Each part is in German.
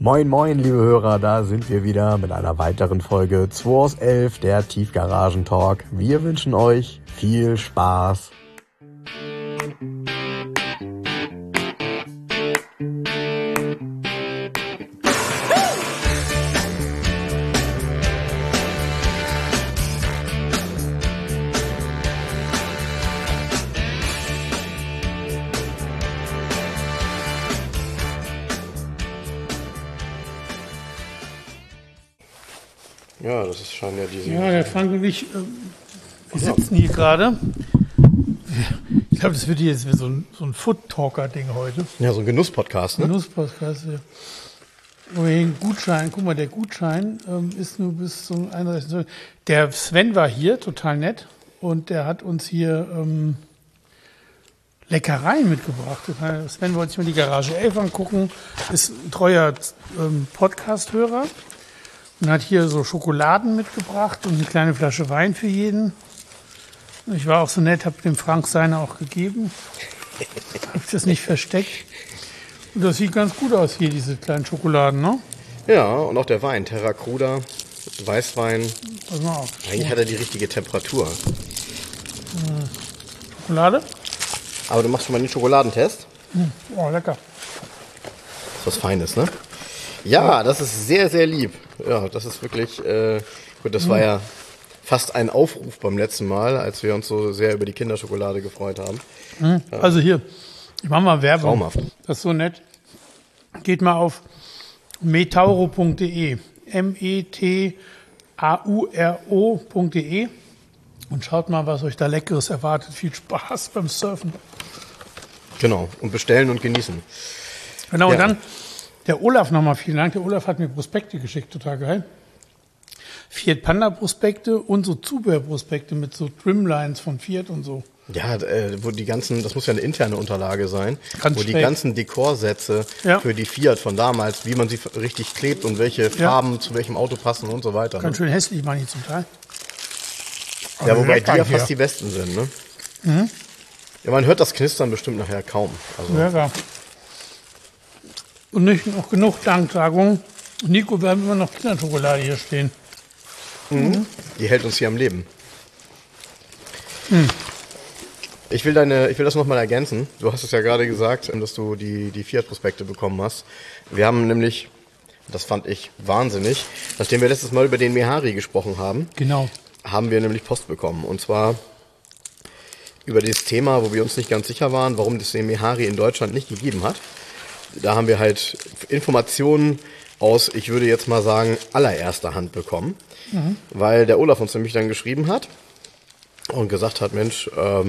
Moin moin, liebe Hörer, da sind wir wieder mit einer weiteren Folge 2 aus 11, der Tiefgaragen-Talk. Wir wünschen euch viel Spaß. Ja, das ist schon ja diese... Ja, der Frank und ich, wir sitzen hier gerade. Ich glaube, das wird hier jetzt so ein Food-Talker-Ding heute. Ja, so ein Genuss-Podcast, ne? Genuss-Podcast, ja. Wo wir hier einen Gutschein, guck mal, der Gutschein ist nur bis zum 31. Der Sven war hier, total nett. Und der hat uns hier Leckereien mitgebracht. Sven wollte sich mal die Garage 11 angucken, ist ein treuer Podcast-Hörer. Und hat hier so Schokoladen mitgebracht und eine kleine Flasche Wein für jeden. Ich war auch so nett, habe dem Frank seine auch gegeben. Habe ich das nicht versteckt. Und das sieht ganz gut aus hier, diese kleinen Schokoladen, ne? Ja, und auch der Wein, Terra Cruda, Weißwein. Pass mal auf. Eigentlich hat er die richtige Temperatur. Schokolade? Aber du machst schon mal den Schokoladentest. Oh, lecker. Das ist was Feines, ne? Ja, das ist sehr, sehr lieb. Ja, das ist wirklich, gut, das war ja fast ein Aufruf beim letzten Mal, als wir uns so sehr über die Kinderschokolade gefreut haben. Also hier, ich mache mal Werbung. Traumhaft. Das ist so nett. Geht mal auf metauro.de, metauro.de und schaut mal, was euch da Leckeres erwartet. Viel Spaß beim Surfen. Genau, und bestellen und genießen. Genau, Ja. und dann der Olaf nochmal, vielen Dank. Der Olaf hat mir Prospekte geschickt, total geil. Fiat Panda Prospekte und so Zubehörprospekte mit so Trimlines von Fiat und so. Ja, wo die ganzen, das muss ja eine interne Unterlage sein, Ganz wo die schräg. ganzen Dekorsätze Ja. für die Fiat von damals, wie man sie richtig klebt und welche Farben zu welchem Auto passen und so weiter. Ganz Ne? schön hässlich waren die zum Teil. Ja, wobei die lecker ja hier. fast die besten sind. Ne? Ja, man hört das Knistern bestimmt nachher kaum. Also, Lecker. Und nicht noch genug Danksagung. Nico, wir haben immer noch Kinderschokolade hier stehen. die hält uns hier am Leben. Ich will das nochmal ergänzen. Du hast es ja gerade gesagt, dass du die Fiat-Prospekte bekommen hast. Wir haben nämlich, das fand ich wahnsinnig, nachdem wir letztes Mal über den Mehari gesprochen haben, Genau. haben wir nämlich Post bekommen. Und zwar über das Thema, wo wir uns nicht ganz sicher waren, warum es den Mehari in Deutschland nicht gegeben hat. Da haben wir halt Informationen aus, ich würde jetzt mal sagen, allererster Hand bekommen. Weil der Olaf uns nämlich dann geschrieben hat und gesagt hat, Mensch,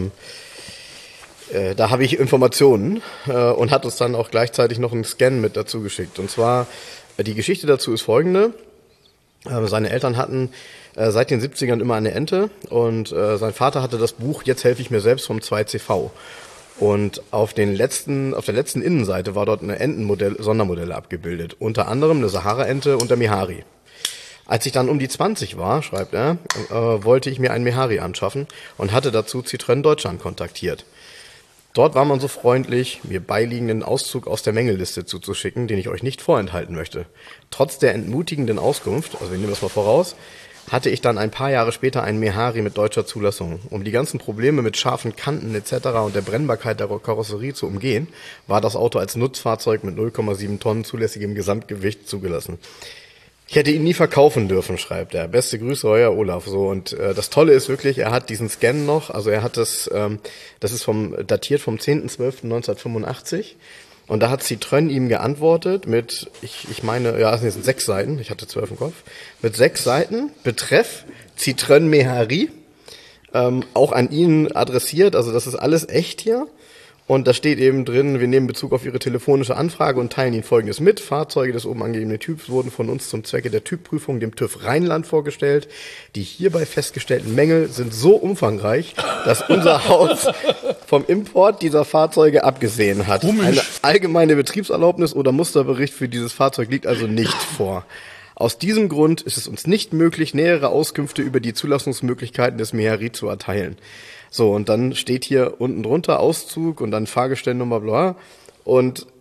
da habe ich Informationen und hat uns dann auch gleichzeitig noch einen Scan mit dazu geschickt. Und zwar, die Geschichte dazu ist folgende. Seine Eltern hatten seit den 70ern immer eine Ente und sein Vater hatte das Buch Jetzt helfe ich mir selbst vom 2CV. Und auf der letzten Innenseite war dort eine Sondermodelle abgebildet. Unter anderem eine Sahara-Ente und der Mehari. Als ich dann um die 20 war, schreibt er, wollte ich mir einen Mehari anschaffen und hatte dazu Citroën Deutschland kontaktiert. Dort war man so freundlich, mir beiliegenden Auszug aus der Mängelliste zuzuschicken, den ich euch nicht vorenthalten möchte. Trotz der entmutigenden Auskunft, also wir nehmen das mal voraus, hatte ich dann ein paar Jahre später einen Mehari mit deutscher Zulassung. Um die ganzen Probleme mit scharfen Kanten etc. und der Brennbarkeit der Karosserie zu umgehen, war das Auto als Nutzfahrzeug mit 0,7 Tonnen zulässigem Gesamtgewicht zugelassen. Ich hätte ihn nie verkaufen dürfen, schreibt er. Beste Grüße, euer Olaf. So, und das Tolle ist wirklich, er hat diesen Scan noch, also er hat das ist datiert vom 10.12.1985. Und da hat Citroën ihm geantwortet mit, ich meine, ja, es sind 6 Seiten, ich hatte 12 im Kopf, mit 6 Seiten, Betreff Citroën Mehari, auch an ihn adressiert, also das ist alles echt hier. Und da steht eben drin, wir nehmen Bezug auf Ihre telefonische Anfrage und teilen Ihnen Folgendes mit. Fahrzeuge des oben angegebenen Typs wurden von uns zum Zwecke der Typprüfung dem TÜV Rheinland vorgestellt. Die hierbei festgestellten Mängel sind so umfangreich, dass unser Haus vom Import dieser Fahrzeuge abgesehen hat. Komisch. Eine allgemeine Betriebserlaubnis oder Musterbericht für dieses Fahrzeug liegt also nicht vor. Aus diesem Grund ist es uns nicht möglich, nähere Auskünfte über die Zulassungsmöglichkeiten des Mehari zu erteilen. So, und dann steht hier unten drunter Auszug und dann Fahrgestellnummer, bla. Und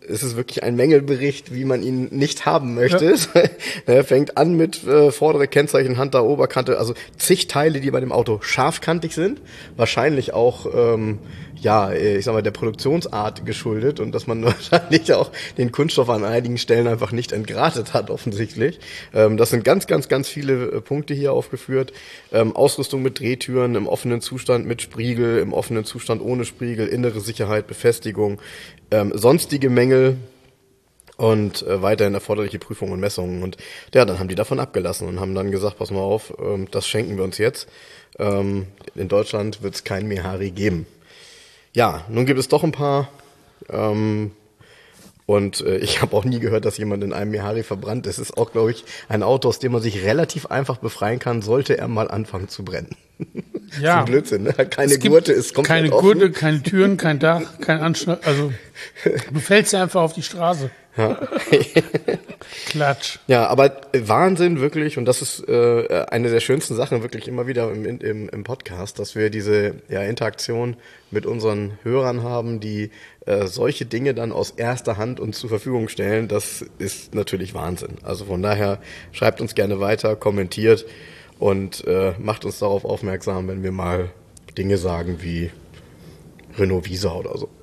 es ist wirklich ein Mängelbericht, wie man ihn nicht haben möchte. Ja. Er fängt an mit vordere Kennzeichen, Hinter, Oberkante, also zig Teile, die bei dem Auto scharfkantig sind. Wahrscheinlich auch, ich sag mal, der Produktionsart geschuldet und dass man wahrscheinlich auch den Kunststoff an einigen Stellen einfach nicht entgratet hat, offensichtlich. Das sind ganz, ganz, ganz viele Punkte hier aufgeführt. Ausrüstung mit Drehtüren, im offenen Zustand mit Spriegel, im offenen Zustand ohne Spriegel, innere Sicherheit, Befestigung, sonstige Mängel und weiterhin erforderliche Prüfungen und Messungen. Und ja, dann haben die davon abgelassen und haben dann gesagt, pass mal auf, das schenken wir uns jetzt. In Deutschland wird es kein Mehari geben. Ja, nun gibt es doch ein paar ich habe auch nie gehört, dass jemand in einem Mehari verbrannt ist. Es ist auch, glaube ich, ein Auto, aus dem man sich relativ einfach befreien kann, sollte er mal anfangen zu brennen. Ja. Das ist ein Blödsinn, ne? Keine Gurte ist komplett keine offen. Gurte, keine Türen, kein Dach, kein Anschlag. Also du fällst ja einfach auf die Straße. Ja. Klatsch. Ja, aber Wahnsinn wirklich, und das ist eine der schönsten Sachen wirklich immer wieder im Podcast, dass wir diese Interaktion mit unseren Hörern haben, die solche Dinge dann aus erster Hand uns zur Verfügung stellen. Das ist natürlich Wahnsinn. Also von daher schreibt uns gerne weiter, kommentiert und macht uns darauf aufmerksam, wenn wir mal Dinge sagen wie Renault Visa oder so.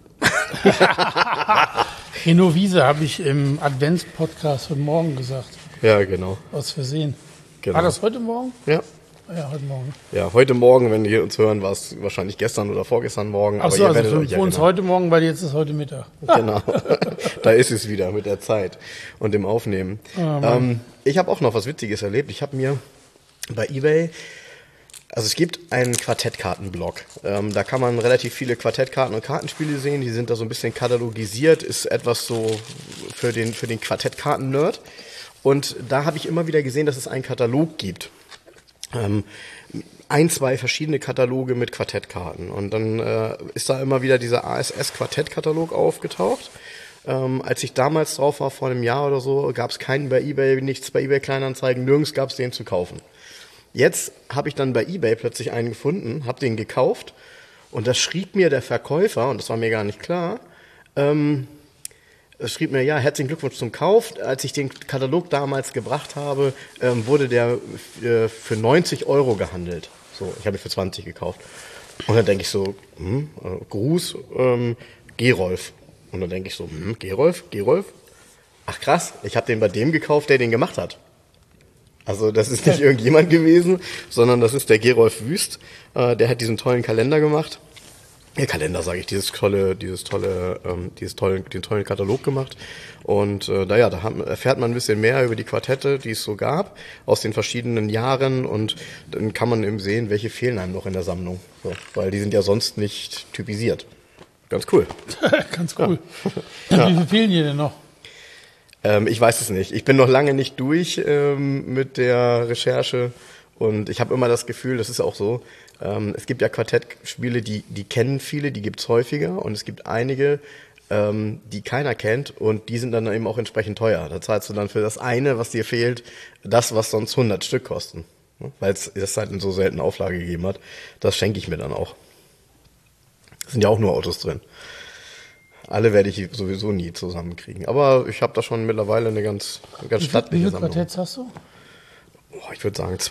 Renault Visa habe ich im Advents-Podcast heute Morgen gesagt. Ja, genau. Aus Versehen. Genau. War das heute Morgen? Ja. Ja, heute Morgen. Ja, heute Morgen, wenn ihr uns hören, war es wahrscheinlich gestern oder vorgestern Morgen. Ach so, aber also für uns heute Morgen, weil jetzt ist heute Mittag. Genau, da ist es wieder mit der Zeit und dem Aufnehmen. Ich habe auch noch was Witziges erlebt. Ich habe mir bei eBay, also es gibt einen Quartettkartenblog. Da kann man relativ viele Quartettkarten und Kartenspiele sehen. Die sind da so ein bisschen katalogisiert, ist etwas so für den Quartettkarten-Nerd. Und da habe ich immer wieder gesehen, dass es einen Katalog gibt. Zwei verschiedene Kataloge mit Quartettkarten. Und dann ist da immer wieder dieser ASS-Quartettkatalog aufgetaucht. Als ich damals drauf war, vor einem Jahr oder so, gab es keinen bei eBay, nichts bei eBay Kleinanzeigen, nirgends gab es den zu kaufen. Jetzt habe ich dann bei eBay plötzlich einen gefunden, habe den gekauft und das schrieb mir der Verkäufer, und das war mir gar nicht klar, es schrieb mir, ja, herzlichen Glückwunsch zum Kauf. Als ich den Katalog damals gebracht habe, wurde der für 90 € gehandelt. So, ich habe ihn für 20 gekauft. Und dann denke ich so, Gruß, Gerolf. Und dann denke ich so, Gerolf? Ach krass, ich habe den bei dem gekauft, der den gemacht hat. Also das ist nicht irgendjemand gewesen, sondern das ist der Gerolf Wüst. Der hat diesen tollen Kalender gemacht. Kalender sage ich, den tollen Katalog gemacht. Und da erfährt man ein bisschen mehr über die Quartette, die es so gab, aus den verschiedenen Jahren. Und dann kann man eben sehen, welche fehlen einem noch in der Sammlung. So, weil die sind ja sonst nicht typisiert. Ganz cool. Ganz cool. Ja. Wie viele fehlen hier denn noch? Ich weiß es nicht. Ich bin noch lange nicht durch mit der Recherche. Und ich habe immer das Gefühl, das ist auch so, es gibt ja Quartettspiele, die kennen viele, die gibt's häufiger. Und es gibt einige, die keiner kennt und die sind dann eben auch entsprechend teuer. Da zahlst du dann für das eine, was dir fehlt, das, was sonst 100 Stück kosten. Weil es das halt in so seltenen Auflage gegeben hat. Das schenke ich mir dann auch. Es sind ja auch nur Autos drin. Alle werde ich sowieso nie zusammenkriegen. Aber ich habe da schon mittlerweile eine ganz stattliche Sammlung. Wie viele Quartetts hast du? Ich würde sagen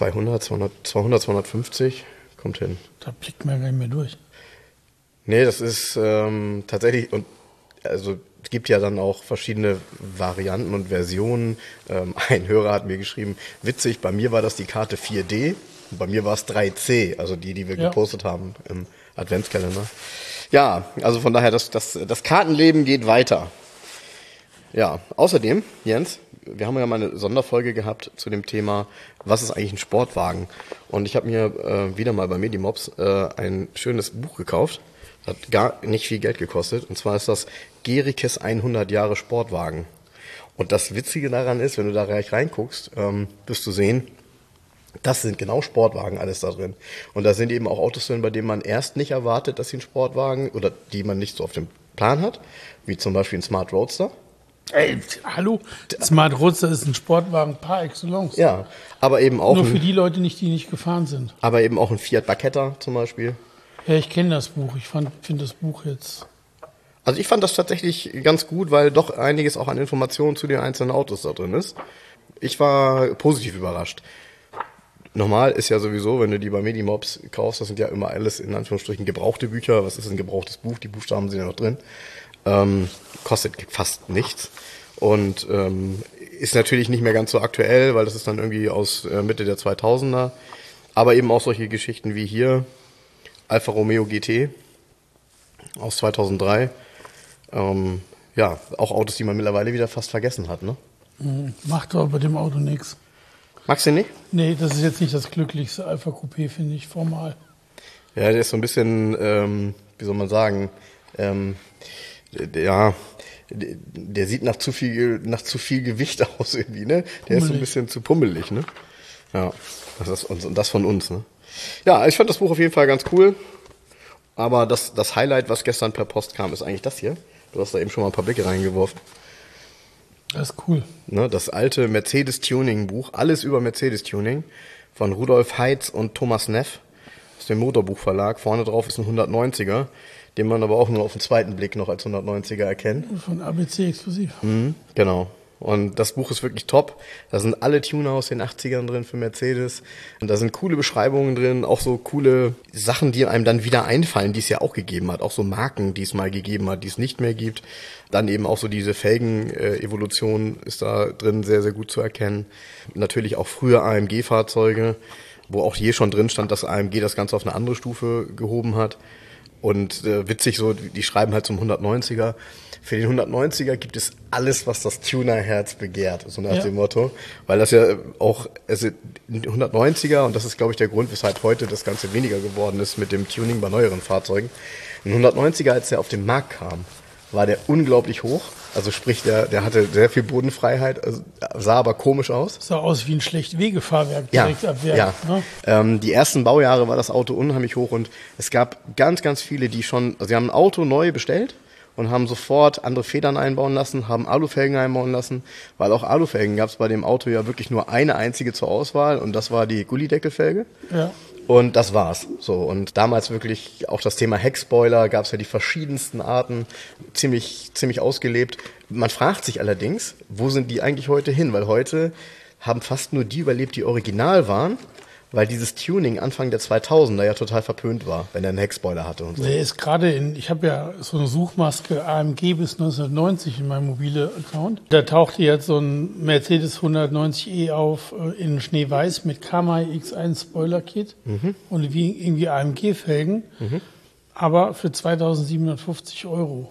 250 kommt hin. Da blickt man gar nicht mehr durch. Nee, das ist tatsächlich, und also es gibt ja dann auch verschiedene Varianten und Versionen. Ein Hörer hat mir geschrieben, witzig, bei mir war das die Karte 4D und bei mir war es 3C, also die wir gepostet haben im Adventskalender. Ja, also von daher, das Kartenleben geht weiter. Ja, außerdem, Jens, wir haben ja mal eine Sonderfolge gehabt zu dem Thema, was ist eigentlich ein Sportwagen? Und ich habe mir wieder mal bei Medimobs ein schönes Buch gekauft. Hat gar nicht viel Geld gekostet. Und zwar ist das Gericke's 100 Jahre Sportwagen. Und das Witzige daran ist, wenn du da gleich reinguckst, wirst du sehen, das sind genau Sportwagen alles da drin. Und da sind eben auch Autos drin, bei denen man erst nicht erwartet, dass sie ein Sportwagen oder die man nicht so auf dem Plan hat, wie zum Beispiel ein Smart Roadster. Ey, hallo? Smart Roadster ist ein Sportwagen par excellence. Ja, aber eben auch nur für die Leute nicht, die nicht gefahren sind. Aber eben auch ein Fiat Barchetta zum Beispiel. Ja, ich kenne das Buch. Ich finde das Buch jetzt Also ich fand das tatsächlich ganz gut, weil doch einiges auch an Informationen zu den einzelnen Autos da drin ist. Ich war positiv überrascht. Normal ist ja sowieso, wenn du die bei Medimobs kaufst, das sind ja immer alles in Anführungsstrichen gebrauchte Bücher. Was ist ein gebrauchtes Buch? Die Buchstaben sind ja noch drin. Kostet fast nichts. Und ist natürlich nicht mehr ganz so aktuell, weil das ist dann irgendwie aus Mitte der 2000er. Aber eben auch solche Geschichten wie hier, Alfa Romeo GT aus 2003. Ja, auch Autos, die man mittlerweile wieder fast vergessen hat, ne? Macht aber bei dem Auto nichts. Magst du den nicht? Nee, das ist jetzt nicht das glücklichste Alpha Coupé, finde ich, formal. Ja, der ist so ein bisschen, wie soll man sagen, der sieht nach zu viel Gewicht aus irgendwie, ne? Der ist so ein bisschen zu pummelig, ne? Ja, und das von uns, ne? Ja, ich fand das Buch auf jeden Fall ganz cool. Aber das Highlight, was gestern per Post kam, ist eigentlich das hier. Du hast da eben schon mal ein paar Blicke reingeworfen. Das ist cool. Ne, das alte Mercedes-Tuning-Buch, alles über Mercedes-Tuning, von Rudolf Heitz und Thomas Neff aus dem Motorbuchverlag. Vorne drauf ist ein 190er, den man aber auch nur auf den zweiten Blick noch als 190er erkennt. Von ABC exklusiv. Genau. Und das Buch ist wirklich top. Da sind alle Tuner aus den 80ern drin für Mercedes. Und da sind coole Beschreibungen drin, auch so coole Sachen, die einem dann wieder einfallen, die es ja auch gegeben hat. Auch so Marken, die es mal gegeben hat, die es nicht mehr gibt. Dann eben auch so diese Felgen-Evolution ist da drin sehr, sehr gut zu erkennen. Natürlich auch frühe AMG-Fahrzeuge, wo auch hier schon drin stand, dass AMG das Ganze auf eine andere Stufe gehoben hat. Und witzig so, die schreiben halt zum 190er. Für den 190er gibt es alles, was das Tunerherz begehrt, so nach dem Motto. Weil das ja auch, also 190er, und das ist, glaube ich, der Grund, weshalb heute das Ganze weniger geworden ist mit dem Tuning bei neueren Fahrzeugen. Ein 190er, als der auf den Markt kam, war der unglaublich hoch. Also sprich, der hatte sehr viel Bodenfreiheit, also sah aber komisch aus. Sah aus wie ein schlecht Wegefahrwerk direkt ab Werk. Ja. Ne? Die ersten Baujahre war das Auto unheimlich hoch und es gab ganz, ganz viele, die schon, also sie haben ein Auto neu bestellt und haben sofort andere Federn einbauen lassen, haben Alufelgen einbauen lassen, weil auch Alufelgen gab es bei dem Auto ja wirklich nur eine einzige zur Auswahl und das war die Gullideckelfelge. Ja. Und das war's. So, und damals wirklich auch das Thema Heckspoiler, gab es ja die verschiedensten Arten, ziemlich ausgelebt. Man fragt sich allerdings, wo sind die eigentlich heute hin? Weil heute haben fast nur die überlebt, die original waren, weil dieses Tuning Anfang der 2000er ja total verpönt war, wenn er einen Heckspoiler hatte und so. Der ist gerade ich habe ja so eine Suchmaske AMG bis 1990 in meinem mobile Account. Da tauchte jetzt so ein Mercedes 190e auf in Schneeweiß mit Kamai X1 Spoiler-Kit und wie irgendwie AMG-Felgen, aber für 2.750 €.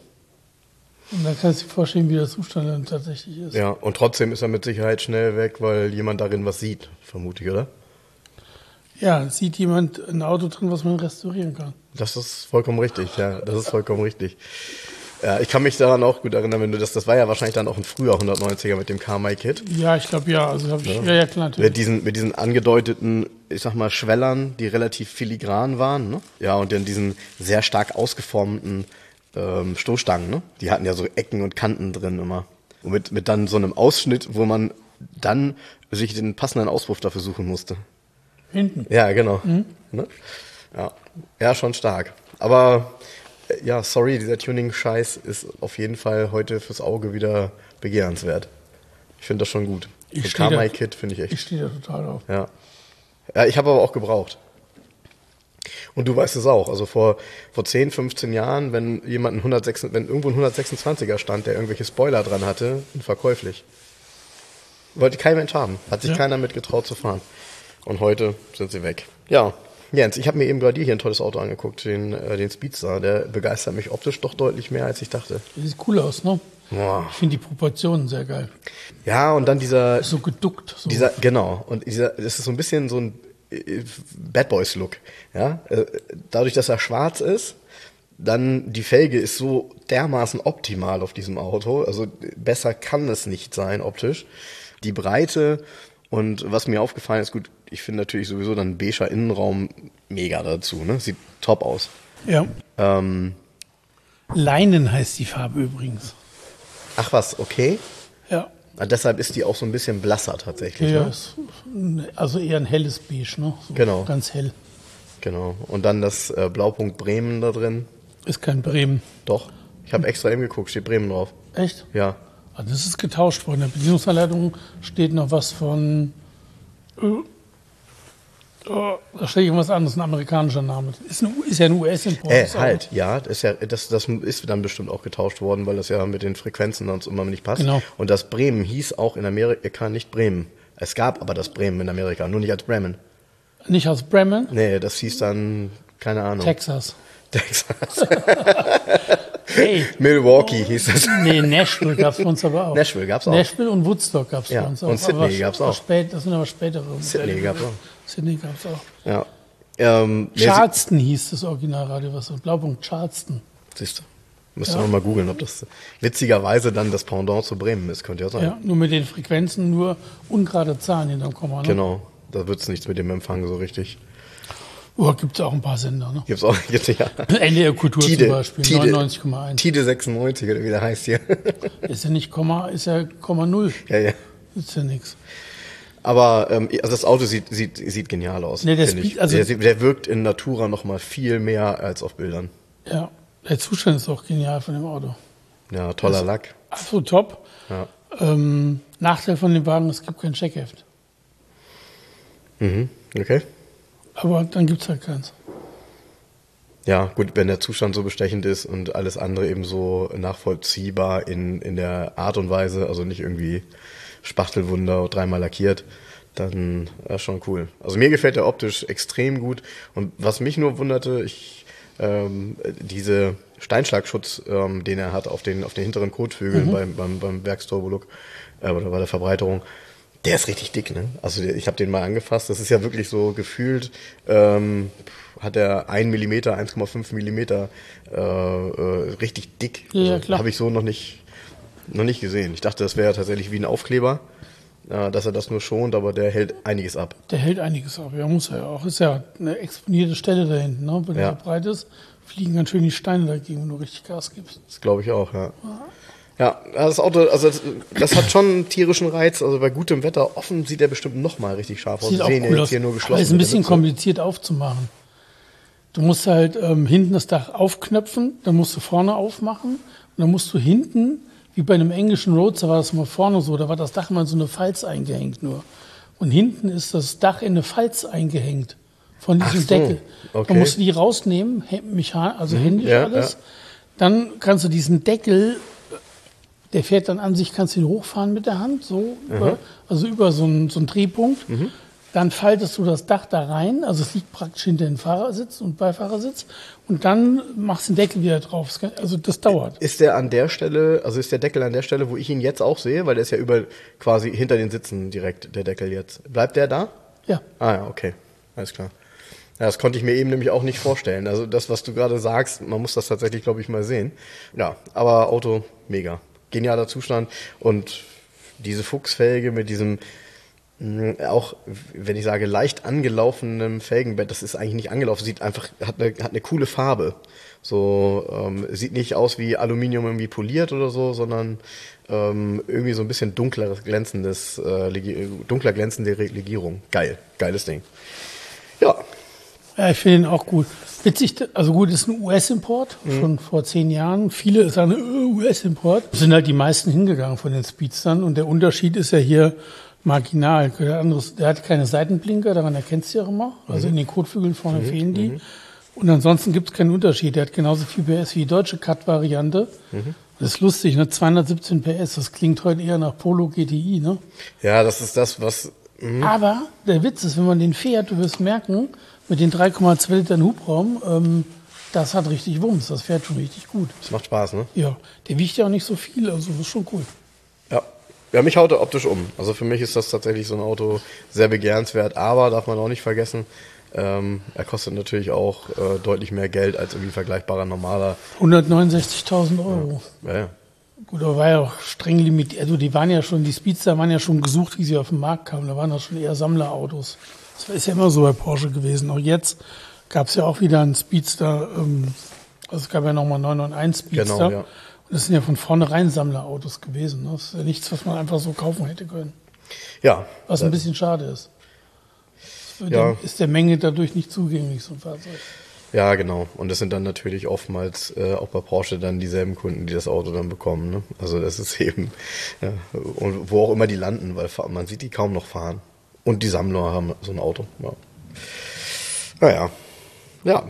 Und da kannst du dir vorstellen, wie der Zustand dann tatsächlich ist. Ja, und trotzdem ist er mit Sicherheit schnell weg, weil jemand darin was sieht, vermute ich, oder? Ja, sieht jemand ein Auto drin, was man restaurieren kann. Das ist vollkommen richtig, ja, das ist vollkommen richtig. Ja, ich kann mich daran auch gut erinnern, wenn du das war ja wahrscheinlich dann auch ein früher 190er mit dem Kamai-Kit. Ja, ich glaube ja, also habe ich, ja klar. Natürlich. Mit diesen angedeuteten, ich sag mal, Schwellern, die relativ filigran waren, ne? Ja, und dann diesen sehr stark ausgeformten Stoßstangen, ne? Die hatten ja so Ecken und Kanten drin immer. Und mit dann so einem Ausschnitt, wo man dann sich den passenden Auspuff dafür suchen musste. Hinten. Ja, genau. Ne? Ja, schon stark. Aber ja, sorry, dieser Tuning-Scheiß ist auf jeden Fall heute fürs Auge wieder begehrenswert. Ich finde das schon gut. Das Kamai-Kit finde ich echt. Ich stehe da total drauf. Ja, ich habe aber auch gebraucht. Und du weißt es auch. Also vor 10, 15 Jahren, wenn irgendwo ein 126er stand, der irgendwelche Spoiler dran hatte, unverkäuflich. Wollte kein Mensch haben. Hat sich keiner mit getraut zu fahren. Und heute sind sie weg. Ja, Jens, ich habe mir eben bei dir hier ein tolles Auto angeguckt, den Speedster. Der begeistert mich optisch doch deutlich mehr, als ich dachte. Der sieht cool aus, ne? Boah. Ich finde die Proportionen sehr geil. Ja, und dann dieser... So geduckt. So. Genau. Und das ist so ein bisschen so ein Bad Boys Look. Ja? Dadurch, dass er schwarz ist, dann die Felge ist so dermaßen optimal auf diesem Auto. Also besser kann es nicht sein optisch. Die Breite... Und was mir aufgefallen ist, gut, ich finde natürlich sowieso dann beiger Innenraum mega dazu, ne? Sieht top aus. Ja. Leinen heißt die Farbe übrigens. Ach was, okay. Ja. Deshalb ist die auch so ein bisschen blasser tatsächlich, ja, ne? Ist also eher ein helles Beige, ne? So genau. Ganz hell. Genau. Und dann das Blaupunkt Bremen da drin. Ist kein Bremen. Doch. Ich habe extra eben geguckt, steht Bremen drauf. Echt? Ja. Also das ist getauscht worden. In der Bedienungsanleitung steht noch was von... da steht irgendwas anderes, ein amerikanischer Name. Ist ja ein US-Import. Halt, ja, das ist dann bestimmt auch getauscht worden, weil das ja mit den Frequenzen sonst immer nicht passt. Genau. Und das Bremen hieß auch in Amerika nicht Bremen. Es gab aber das Bremen in Amerika, nur nicht als Bremen. Nicht aus Bremen? Nee, das hieß dann, keine Ahnung. Texas. Hey. Milwaukee hieß das. Nee, Nashville gab es bei uns aber auch. Nashville gab es auch. Nashville und Woodstock gab es bei uns auch. Und Sydney gab es auch. Das sind aber spätere. Sydney gab es auch. Sydney gab es auch. Ja. Charleston hieß das Originalradio, was so Blaupunkt Charleston. Siehst du. Müsste man mal googeln, ob das witzigerweise dann das Pendant zu Bremen ist. Könnte ja sein. Ja, nur mit den Frequenzen, nur ungerade Zahlen hinterm Komma. Ne? Genau. Da wird es nichts mit dem Empfang so richtig. Oh, gibt es auch ein paar Sender, ne? Gibt's auch jetzt, ja. NDR Kultur zum Beispiel, 99,1. Tide 96 oder wie der heißt hier. Ist ja nicht Komma, ist ja Komma 0. Ja. Ist ja nichts. Aber also das Auto sieht genial aus. Nee, der wirkt in Natura noch mal viel mehr als auf Bildern. Ja, der Zustand ist auch genial von dem Auto. Ja, toller Lack. Absolut top. Ja. Nachteil von dem Wagen, es gibt kein Checkheft. Mhm, okay. Aber dann gibt es halt keins. Ja, gut, wenn der Zustand so bestechend ist und alles andere eben so nachvollziehbar in der Art und Weise, also nicht irgendwie Spachtelwunder, 3-mal lackiert, dann schon cool. Also mir gefällt der optisch extrem gut. Und was mich nur wunderte, diese Steinschlagschutz, den er hat auf den hinteren Kotflügeln beim Werksturbo-Look oder bei der Verbreiterung, der ist richtig dick, ne? Also ich habe den mal angefasst. Das ist ja wirklich so gefühlt, hat er 1 mm, 1,5 Millimeter richtig dick. Ja, also, klar. Habe ich so noch nicht gesehen. Ich dachte, das wäre tatsächlich wie ein Aufkleber, dass er das nur schont, aber der hält einiges ab. Der hält einiges ab, ja, muss er ja auch. Ist ja eine exponierte Stelle da hinten, ne? Wenn der breit ist, fliegen ganz schön die Steine dagegen, wenn du richtig Gas gibst. Das glaube ich auch, ja. Ja, das Auto, also das hat schon einen tierischen Reiz. Also bei gutem Wetter offen sieht er bestimmt noch mal richtig scharf aus. Sieht auch sehen cool jetzt aus. hier nur geschlossen. Aber ist ein bisschen kompliziert aufzumachen. Du musst halt hinten das Dach aufknöpfen, dann musst du vorne aufmachen und dann musst du hinten, wie bei einem englischen Roadster war das mal vorne so, da war das Dach mal in so eine Falz eingehängt nur. Und hinten ist das Dach in eine Falz eingehängt von diesem Deckel. Okay. Dann musst du die rausnehmen, händisch alles. Ja. Dann kannst du diesen Deckel, der fährt dann an sich, kannst du ihn hochfahren mit der Hand, so, über so einen Drehpunkt. Dann faltest du das Dach da rein, also es liegt praktisch hinter dem Fahrersitz und Beifahrersitz und dann machst du den Deckel wieder drauf. Also das dauert. Ist der Deckel an der Stelle, wo ich ihn jetzt auch sehe, weil der ist ja quasi hinter den Sitzen direkt, der Deckel jetzt. Bleibt der da? Ja. Ah ja, okay. Alles klar. Ja, das konnte ich mir eben nämlich auch nicht vorstellen. Also das, was du gerade sagst, man muss das tatsächlich, glaube ich, mal sehen. Ja, aber Auto, mega. Genialer Zustand und diese Fuchsfelge mit diesem auch, wenn ich sage, leicht angelaufenem Felgenbett, das ist eigentlich nicht angelaufen, hat eine coole Farbe. So, sieht nicht aus wie Aluminium irgendwie poliert oder so, sondern irgendwie so ein bisschen dunkler glänzende Legierung. Geiles Ding. Ja. Ja, ich finde ihn auch gut. Witzig, also gut, ist ein US-Import, schon vor 10 Jahren. Viele sagen, US-Import. Sind halt die meisten hingegangen von den Speedstern und der Unterschied ist ja hier marginal. Der hat keine Seitenblinker, daran erkennst du ja immer. Also in den Kotflügeln vorne fehlen die. Und ansonsten gibt es keinen Unterschied. Der hat genauso viel PS wie die deutsche Cut-Variante. Das ist lustig, ne? 217 PS, das klingt heute eher nach Polo GTI, ne? Ja, das ist das, was... Aber der Witz ist, wenn man den fährt, du wirst merken, mit den 3,2 Litern Hubraum, das hat richtig Wumms, das fährt schon richtig gut. Das macht Spaß, ne? Ja, der wiegt ja auch nicht so viel, also das ist schon cool. Ja, mich haut er optisch um. Also für mich ist das tatsächlich so ein Auto sehr begehrenswert, aber darf man auch nicht vergessen, er kostet natürlich auch deutlich mehr Geld als irgendwie ein vergleichbarer normaler. 169.000 Euro. Ja. Gut, aber war ja auch streng limitiert. Also die Speedster waren ja schon gesucht, wie sie auf den Markt kamen. Da waren das schon eher Sammlerautos. Das ist ja immer so bei Porsche gewesen. Auch jetzt gab es ja auch wieder einen Speedster. Also es gab ja nochmal 991 Speedster. Genau, ja. Und das sind ja von vornherein Sammlerautos gewesen. Das ist ja nichts, was man einfach so kaufen hätte können. Ja. Was ein bisschen schade ist. Ja. Ist der Menge dadurch nicht zugänglich, so ein Fahrzeug. Ja, genau. Und das sind dann natürlich oftmals auch bei Porsche dann dieselben Kunden, die das Auto dann bekommen. Ne? Also das ist eben, ja, und wo auch immer die landen, weil man sieht die kaum noch fahren. Und die Sammler haben so ein Auto. Ja. Naja, ja.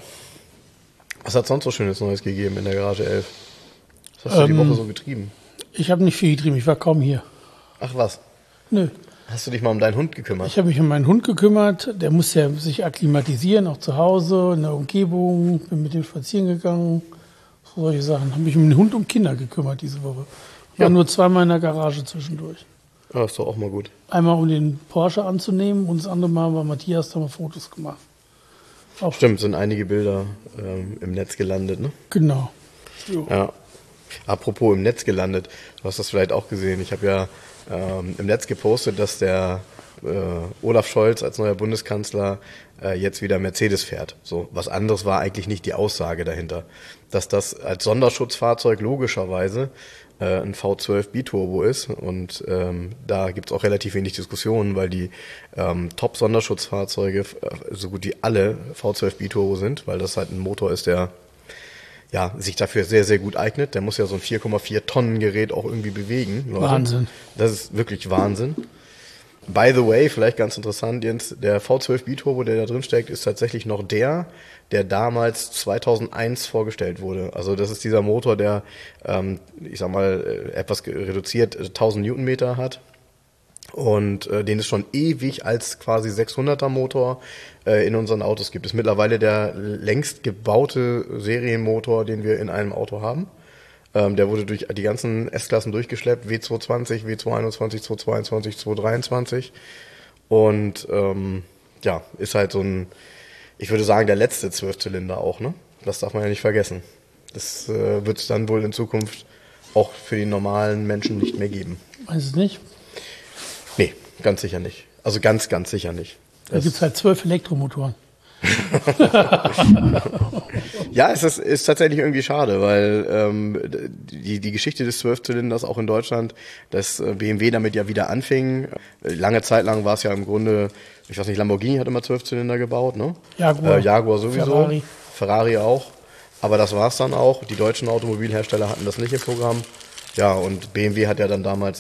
Was hat sonst so Schönes Neues gegeben in der Garage 11? Was hast du die Woche so getrieben? Ich habe nicht viel getrieben, ich war kaum hier. Ach was? Nö. Hast du dich mal um deinen Hund gekümmert? Ich habe mich um meinen Hund gekümmert. Der muss ja sich akklimatisieren, auch zu Hause, in der Umgebung. Bin mit dem spazieren gegangen. So solche Sachen. Habe mich um den Hund und Kinder gekümmert diese Woche. War Ja. nur zweimal in der Garage zwischendurch. Ja, ist doch auch mal gut. Einmal um den Porsche anzunehmen und das andere Mal war Matthias, da haben wir Fotos gemacht. Auch Stimmt, sind einige Bilder im Netz gelandet, ne? Genau. Jo. Ja. Apropos im Netz gelandet, du hast das vielleicht auch gesehen. Ich habe ja im Netz gepostet, dass der Olaf Scholz als neuer Bundeskanzler jetzt wieder Mercedes fährt. So, was anderes war eigentlich nicht die Aussage dahinter. Dass das als Sonderschutzfahrzeug logischerweise ein V12 Biturbo ist und da gibt's auch relativ wenig Diskussionen, weil die Top-Sonderschutzfahrzeuge so gut wie alle V12 Biturbo sind, weil das halt ein Motor ist, der ja, sich dafür sehr, sehr gut eignet. Der muss ja so ein 4,4 Tonnen Gerät auch irgendwie bewegen. Leute. Wahnsinn. Das ist wirklich Wahnsinn. By the way, vielleicht ganz interessant, Jens, der V12 Biturbo, der da drin steckt, ist tatsächlich noch der damals 2001 vorgestellt wurde. Also das ist dieser Motor, der, ich sag mal, etwas reduziert 1000 Newtonmeter hat. Und den es schon ewig als quasi 600er Motor in unseren Autos gibt. Das ist mittlerweile der längst gebaute Serienmotor, den wir in einem Auto haben. Der wurde durch die ganzen S-Klassen durchgeschleppt, W220, W221, 222, 223. Und ja, ist halt so ein, ich würde sagen, der letzte Zwölfzylinder auch, ne? Das darf man ja nicht vergessen. Das wird es dann wohl in Zukunft auch für die normalen Menschen nicht mehr geben. Weiß es nicht. Nee, ganz sicher nicht. Also ganz, ganz sicher nicht. Da gibt es halt 12 Elektromotoren. Ja, es ist tatsächlich irgendwie schade, weil die Geschichte des Zwölfzylinders auch in Deutschland, dass BMW damit ja wieder anfing. Lange Zeit lang war es ja im Grunde, ich weiß nicht, Lamborghini hat immer 12-Zylinder gebaut, ne? Jaguar. Jaguar sowieso. Ferrari auch. Aber das war's dann auch. Die deutschen Automobilhersteller hatten das nicht im Programm. Ja, und BMW hat ja dann damals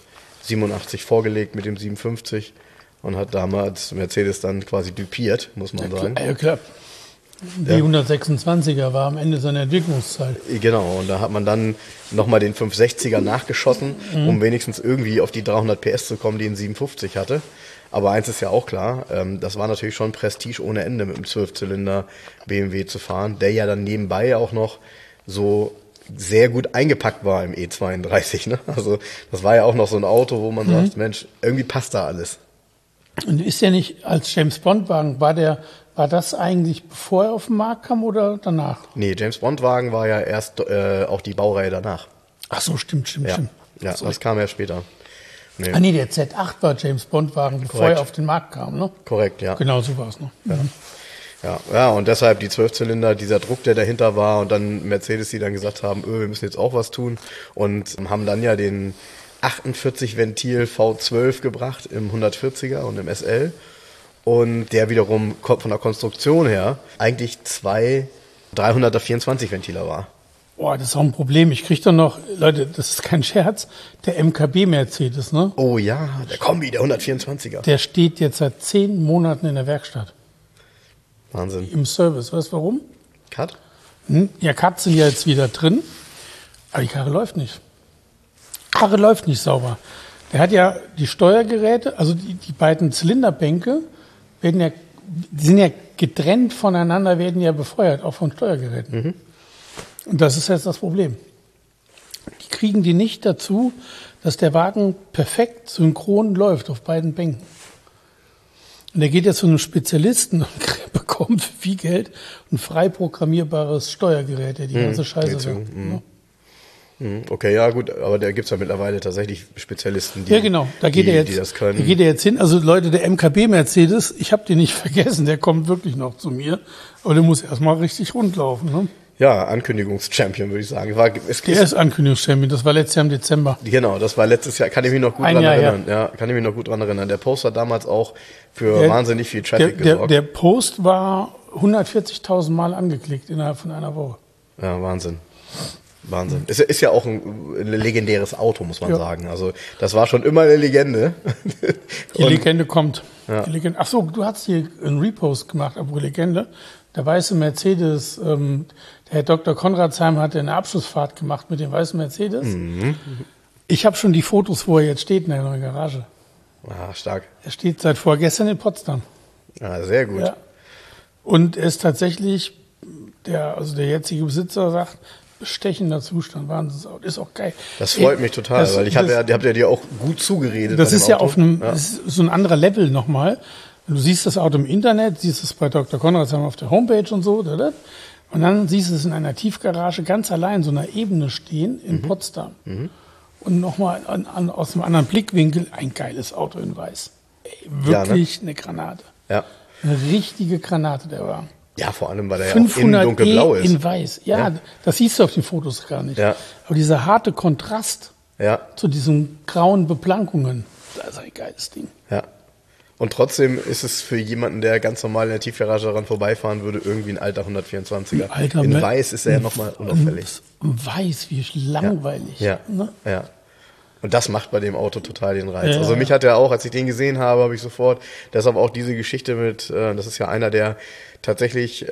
1987 vorgelegt mit dem 57 und hat damals Mercedes dann quasi dupiert, muss man sagen. Ja, klar. Die 126er war am Ende seiner Entwicklungszeit. Genau, und da hat man dann nochmal den 560er nachgeschossen, um wenigstens irgendwie auf die 300 PS zu kommen, die ein 57 hatte. Aber eins ist ja auch klar, das war natürlich schon Prestige ohne Ende, mit einem 12-Zylinder BMW zu fahren, der ja dann nebenbei auch noch so sehr gut eingepackt war im E32. Ne? Also das war ja auch noch so ein Auto, wo man sagt, Mensch, irgendwie passt da alles. Und ist der nicht als James Bond Wagen, war das eigentlich bevor er auf den Markt kam oder danach? Nee, James Bond Wagen war ja erst auch die Baureihe danach. Ach so, stimmt. Ja, das kam ja später. Nee. Ah nee, der Z8 war James Bond Wagen, bevor er auf den Markt kam, ne? Korrekt, ja. Genau, so war es noch. Ja, und deshalb die 12-Zylinder, dieser Druck, der dahinter war und dann Mercedes, die dann gesagt haben, wir müssen jetzt auch was tun und haben dann ja den 48 Ventil V12 gebracht im 140er und im SL und der wiederum von der Konstruktion her eigentlich zwei 300er 24 Ventiler war. Boah, das ist auch ein Problem. Ich krieg doch noch, Leute, das ist kein Scherz, der MKB Mercedes, ne? Oh ja, der Kombi, der 124er. Der steht jetzt seit 10 Monaten in der Werkstatt. Wahnsinn. Im Service. Weißt du warum? Cut? Ja, Cut sind ja jetzt wieder drin, aber die Karre läuft nicht. Karre läuft nicht sauber. Der hat ja die Steuergeräte, also die beiden Zylinderbänke die sind ja getrennt voneinander, werden ja befeuert, auch von Steuergeräten. Und das ist jetzt das Problem. Die kriegen die nicht dazu, dass der Wagen perfekt synchron läuft auf beiden Bänken. Und der geht jetzt zu einem Spezialisten und bekommt für viel Geld ein frei programmierbares Steuergerät, der die ganze Scheiße wird. Okay, ja gut, aber da gibt's ja mittlerweile tatsächlich Spezialisten, die, ja, genau. die das können. Da geht er jetzt hin. Also Leute, der MKB Mercedes, ich habe den nicht vergessen, der kommt wirklich noch zu mir. Aber der muss erstmal richtig rund laufen. Ne? Ja, Ankündigungschampion, würde ich sagen. Der ist Ankündigungschampion, das war letztes Jahr im Dezember. Genau, das war letztes Jahr, kann ich mich noch gut dran erinnern. Ja, kann ich mich noch gut dran erinnern. Der Post hat damals auch für wahnsinnig viel Traffic gesorgt. Der Post war 140.000 Mal angeklickt innerhalb von einer Woche. Ja, Wahnsinn. Ist ja auch ein legendäres Auto, muss man sagen. Also das war schon immer eine Legende. Die Legende kommt. Ja. Ach so, du hast hier einen Repost gemacht, apropos Legende. Der weiße Mercedes, der Herr Dr. Konradsheim hatte eine Abschlussfahrt gemacht mit dem weißen Mercedes. Mhm. Ich habe schon die Fotos, wo er jetzt steht in der neuen Garage. Ah, stark. Er steht seit vorgestern in Potsdam. Ah, sehr gut. Ja. Und er ist tatsächlich, der jetzige Besitzer sagt, bestechender Zustand, Wahnsinnsauto, ist auch geil. Das freut mich total, weil habt ja dir auch gut zugeredet. Das ist ja auf das ist so ein anderer Level nochmal. Du siehst das Auto im Internet, siehst es bei Dr. Konradsheim auf der Homepage und so, und dann siehst du es in einer Tiefgarage ganz allein, so einer Ebene stehen in Potsdam. Mhm. Und nochmal aus einem anderen Blickwinkel ein geiles Auto in weiß. Ey, wirklich eine Granate. Ja. Eine richtige Granate, der Wagen. Ja, vor allem, weil er ja auch innen dunkelblau ist. In weiß. Ja, das siehst du auf den Fotos gar nicht. Ja. Aber dieser harte Kontrast zu diesen grauen Beplankungen, das ist ein geiles Ding. Ja. Und trotzdem ist es für jemanden, der ganz normal in der Tiefgarage daran vorbeifahren würde, irgendwie ein alter 124er. In weiß ist er ja nochmal unauffällig. Weiß, wie langweilig. Ja. Ne? Ja. Und das macht bei dem Auto total den Reiz. Ja. Also mich hat er auch, als ich den gesehen habe, ich sofort, deshalb auch diese Geschichte mit, das ist ja einer, der tatsächlich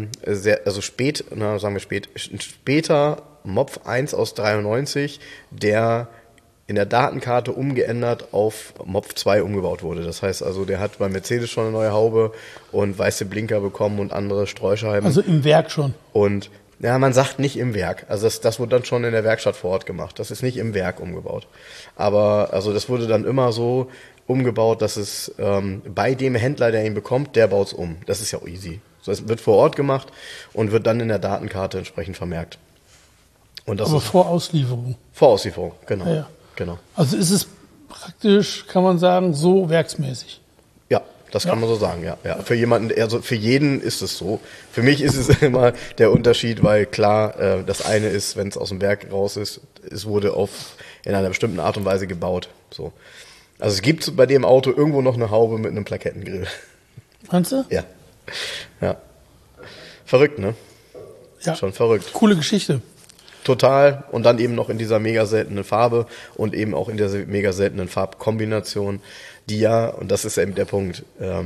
später Mopf 1 aus 93, der in der Datenkarte umgeändert auf Mopf 2 umgebaut wurde. Das heißt also, der hat bei Mercedes schon eine neue Haube und weiße Blinker bekommen und andere Streuscheiben. Also im Werk schon. Und ja, man sagt nicht im Werk. Also das wurde dann schon in der Werkstatt vor Ort gemacht. Das ist nicht im Werk umgebaut. Aber also das wurde dann immer so umgebaut, dass es bei dem Händler, der ihn bekommt, der baut's um. Das ist ja auch easy. So, es wird vor Ort gemacht und wird dann in der Datenkarte entsprechend vermerkt. Und das aber vor Auslieferung. Vor Auslieferung, genau. Ja. Genau. Also ist es praktisch, kann man sagen, so werksmäßig. Ja, das kann man so sagen, ja. Für jemanden, also für jeden ist es so. Für mich ist es immer der Unterschied, weil klar, das eine ist, wenn es aus dem Werk raus ist, es wurde in einer bestimmten Art und Weise gebaut. So. Also es gibt bei dem Auto irgendwo noch eine Haube mit einem Plakettengrill. Meinst du? Ja. Ja. Verrückt, ne? Ja. Schon verrückt. Coole Geschichte. Total. Und dann eben noch in dieser mega seltenen Farbe und eben auch in dieser mega seltenen Farbkombination, die ja, und das ist eben der Punkt,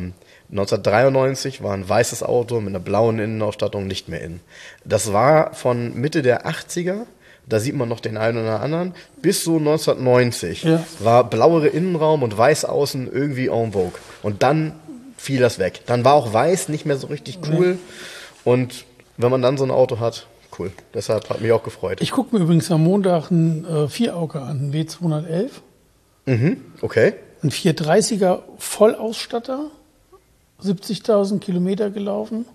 1993 war ein weißes Auto mit einer blauen Innenausstattung nicht mehr in. Das war von Mitte der 80er, da sieht man noch den einen oder anderen, bis so 1990 war blauere Innenraum und weiß außen irgendwie en vogue. Und dann fiel das weg. Dann war auch weiß nicht mehr so richtig cool. Und wenn man dann so ein Auto hat, cool. Deshalb hat mich auch gefreut. Ich gucke mir übrigens am Montag einen Vierauge an, einen W211. Mhm, okay. Ein 430er Vollausstatter, 70.000 Kilometer gelaufen.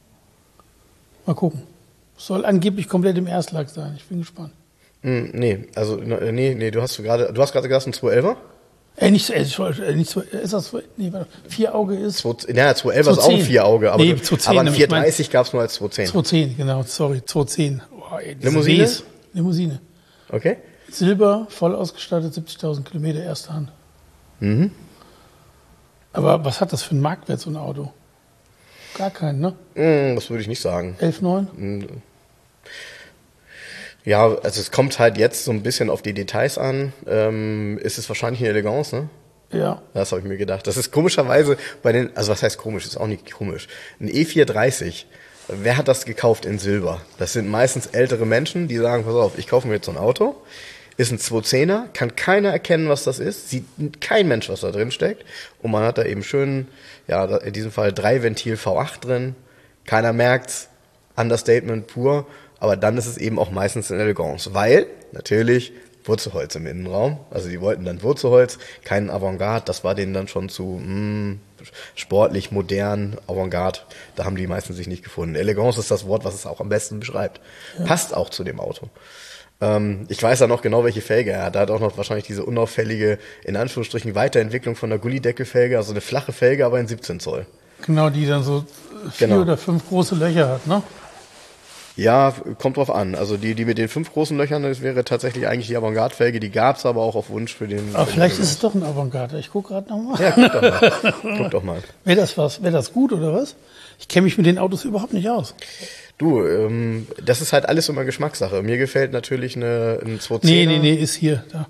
Mal gucken. Soll angeblich komplett im Erstlack sein. Ich bin gespannt. Nee, du hast gerade gesagt, ein 211er? Nicht so, ist das, nee, Vierauge ist. 211 ist auch ein Vierauge, aber, 210, aber ein 430 gab es nur als 210. 210, genau, sorry, 210. Oh, Limousine? Limousine. Okay. Silber, voll ausgestattet, 70.000 Kilometer, erste Hand. Mhm. Aber was hat das für einen Marktwert, so ein Auto? Gar keinen, ne? Das würde ich nicht sagen. 11,9? Ja, also es kommt halt jetzt so ein bisschen auf die Details an. Ist es wahrscheinlich eine Elegance, ne? Ja. Das habe ich mir gedacht. Das ist komischerweise also was heißt komisch? Ist auch nicht komisch. Ein E430. Wer hat das gekauft in Silber? Das sind meistens ältere Menschen, die sagen, pass auf, ich kaufe mir jetzt so ein Auto. Ist ein 210er, kann keiner erkennen, was das ist, sieht kein Mensch, was da drin steckt. Und man hat da eben schön, ja, in diesem Fall 3-Ventil V8 drin. Keiner merkt's, Understatement pur. Aber dann ist es eben auch meistens eine Elegance, weil natürlich Wurzelholz im Innenraum. Also die wollten dann Wurzelholz, keinen Avantgarde. Das war denen dann schon zu sportlich, modern, Avantgarde. Da haben die meisten sich nicht gefunden. Elegance ist das Wort, was es auch am besten beschreibt. Ja. Passt auch zu dem Auto. Ich weiß ja noch genau, welche Felge er hat. Er hat auch noch wahrscheinlich diese unauffällige, in Anführungsstrichen, Weiterentwicklung von der Gullideckelfelge, also eine flache Felge, aber in 17 Zoll. Genau, die dann so 4 oder 5 große Löcher hat, ne? Ja, kommt drauf an. Also die mit den 5 großen Löchern, das wäre tatsächlich eigentlich die Avantgarde-Felge. Die gab's aber auch auf Wunsch für den... Aber vielleicht ist es doch ein Avantgarde. Ich gucke gerade nochmal. Ja, guck doch mal. Guck doch mal. Wäre das was? Wäre das gut oder was? Ich kenne mich mit den Autos überhaupt nicht aus. Du, das ist halt alles immer Geschmackssache. Mir gefällt natürlich ein 210er. Nee, ist hier. Da.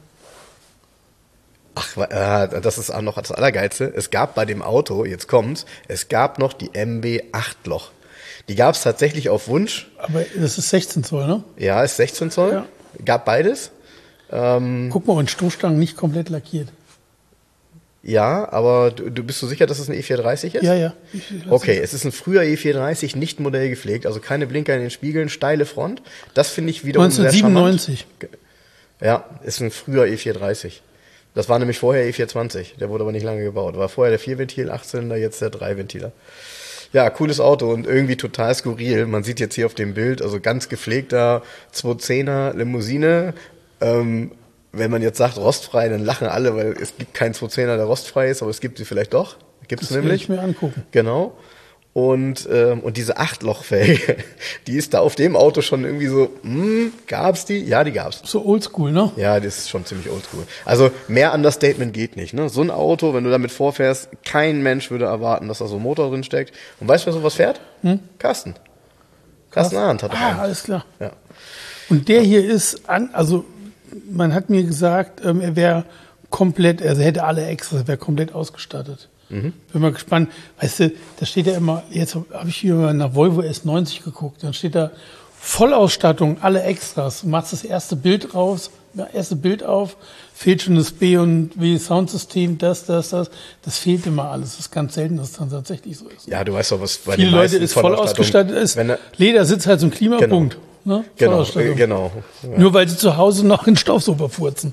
Ach, das ist auch noch das Allergeilste. Es gab bei dem Auto, jetzt kommt's, es gab noch die MB 8-Loch. Die gab's tatsächlich auf Wunsch. Aber das ist 16 Zoll, ne? Ja, ist 16 Zoll. Ja. Gab beides. Guck mal, und Stoßstangen nicht komplett lackiert. Ja, aber du bist so sicher, dass es ein E430 ist? Ja. Okay, es ist ein früher E430, nicht modellgepflegt, also keine Blinker in den Spiegeln, steile Front. Das finde ich wiederum 1997. sehr charmant. Ja, ist ein früher E430. Das war nämlich vorher E420, der wurde aber nicht lange gebaut. War vorher der 4-Ventil, 8-Zylinder, jetzt der 3-Ventiler. Ja, cooles Auto und irgendwie total skurril. Man sieht jetzt hier auf dem Bild, also ganz gepflegter 210er Limousine. Wenn man jetzt sagt rostfrei, dann lachen alle, weil es gibt keinen 210er, der rostfrei ist, aber es gibt sie vielleicht doch. Gibt es nämlich. Das will ich mir angucken. Genau. Und diese 8-Loch-Felge, die ist da auf dem Auto schon irgendwie so, gab's die? Ja, die gab's. So oldschool, ne? Ja, das ist schon ziemlich oldschool. Also mehr Understatement geht nicht, ne? So ein Auto, wenn du damit vorfährst, kein Mensch würde erwarten, dass da so ein Motor drin steckt. Und weißt du, wer sowas fährt? Carsten Arndt hat einen. Alles klar. Ja. Und der hier ist also man hat mir gesagt, er wäre komplett, also er hätte alle Extras, er wäre komplett ausgestattet. Bin mal gespannt. Weißt du, da steht ja immer, jetzt habe ich hier mal nach Volvo S90 geguckt, dann steht da Vollausstattung, alle Extras. Du machst das erste Bild auf, fehlt schon das B und W Soundsystem, das. Das fehlt immer alles. Das ist ganz selten, dass es dann tatsächlich so ist. Ja, du weißt doch, was bei Viele den Leute meisten ist voll ausgestattet ist. Ledersitz halt so ein Klimapunkt. Ne? Genau. Ja. Nur weil sie zu Hause noch in Staubsauger furzen.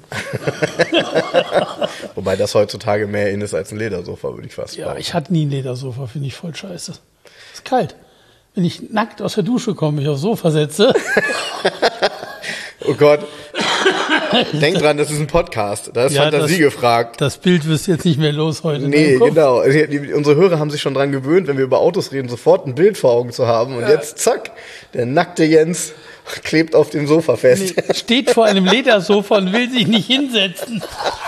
Wobei das heutzutage mehr in ist als ein Ledersofa, würde ich fast sagen. Ja, ich hatte nie ein Ledersofa, finde ich voll scheiße. Ist kalt. Wenn ich nackt aus der Dusche komme, mich aufs Sofa setze. Oh Gott. Denk dran, das ist ein Podcast. Da ist Fantasie gefragt. Das Bild wirst du jetzt nicht mehr los heute. Nee, genau. Unsere Hörer haben sich schon dran gewöhnt, wenn wir über Autos reden, sofort ein Bild vor Augen zu haben. Und jetzt, zack, der nackte Jens klebt auf dem Sofa fest. Nee, steht vor einem Ledersofa und will sich nicht hinsetzen.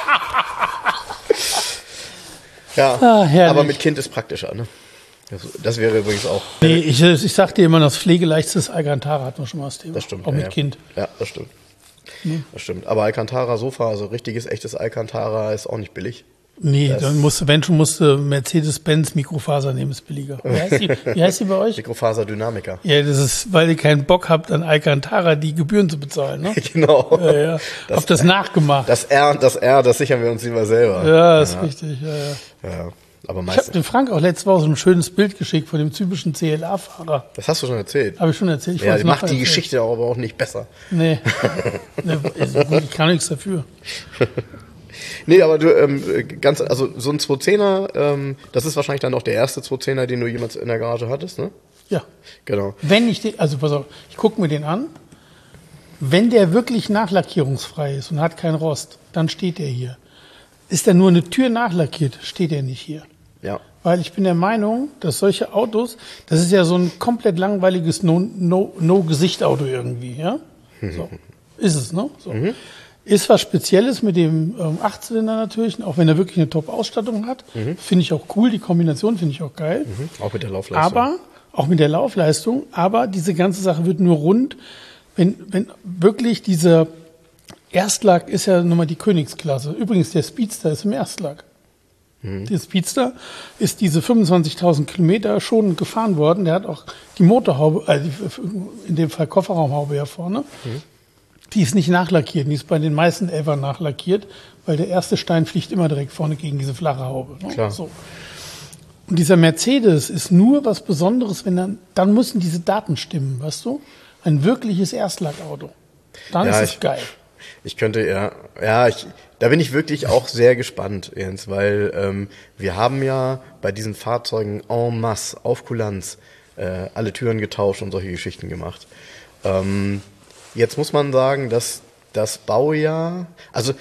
Ja, aber mit Kind ist praktischer, ne? Das wäre übrigens auch. Nee, ich sag dir immer, das pflegeleichtes Alcantara hatten wir schon mal das Thema. Das stimmt. Auch mit Kind. Ja, das stimmt. Das stimmt. Aber Alcantara-Sofa, also richtiges, echtes Alcantara, ist auch nicht billig. Nee, dann musste Mercedes-Benz Mikrofaser nehmen, ist billiger. Wie heißt die bei euch? Mikrofaser Dynamica. Ja, das ist, weil ihr keinen Bock habt, an Alcantara die Gebühren zu bezahlen, ne? Genau. Ja. Habt das nachgemacht. Das R, sichern wir uns lieber selber. Ja, ist richtig. Ja. Aber ich habe dem Frank auch letzte Woche so ein schönes Bild geschickt von dem typischen CLA-Fahrer. Das hast du schon erzählt. Habe ich schon erzählt. Ja, macht die Geschichte aber auch nicht besser. Nee. Also gut, ich kann nichts dafür. Nee, aber du, also so ein 210er, das ist wahrscheinlich dann auch der erste 210er, den du jemals in der Garage hattest, ne? Ja. Genau. Wenn ich also pass auf, ich gucke mir den an. Wenn der wirklich nachlackierungsfrei ist und hat keinen Rost, dann steht der hier. Ist da nur eine Tür nachlackiert, steht er nicht hier. Ja. Weil ich bin der Meinung, dass solche Autos, das ist ja so ein komplett langweiliges No-Gesicht-Auto irgendwie, ja? So. Ist es, ne? So. Ist was Spezielles mit dem 8-Zylinder natürlich, auch wenn er wirklich eine Top-Ausstattung hat. Finde ich auch cool, die Kombination finde ich auch geil. Auch mit der Laufleistung. Aber, auch mit der Laufleistung, aber diese ganze Sache wird nur rund, wenn wirklich dieser Erstlack ist ja nun mal die Königsklasse. Übrigens, der Speedster ist im Erstlack. Der Speedster ist diese 25.000 Kilometer schon gefahren worden. Der hat auch die Motorhaube, in dem Fall Kofferraumhaube ja vorne. Die ist nicht nachlackiert. Die ist bei den meisten Elfern nachlackiert, weil der erste Stein fliegt immer direkt vorne gegen diese flache Haube. Ne? Klar. So. Und dieser Mercedes ist nur was Besonderes, wenn dann müssen diese Daten stimmen, weißt du? Ein wirkliches Erstlackauto. Dann ist es geil. Ich könnte, da bin ich wirklich auch sehr gespannt, Jens, weil wir haben ja bei diesen Fahrzeugen en masse, auf Kulanz, alle Türen getauscht und solche Geschichten gemacht. Jetzt muss man sagen, dass das Baujahr, also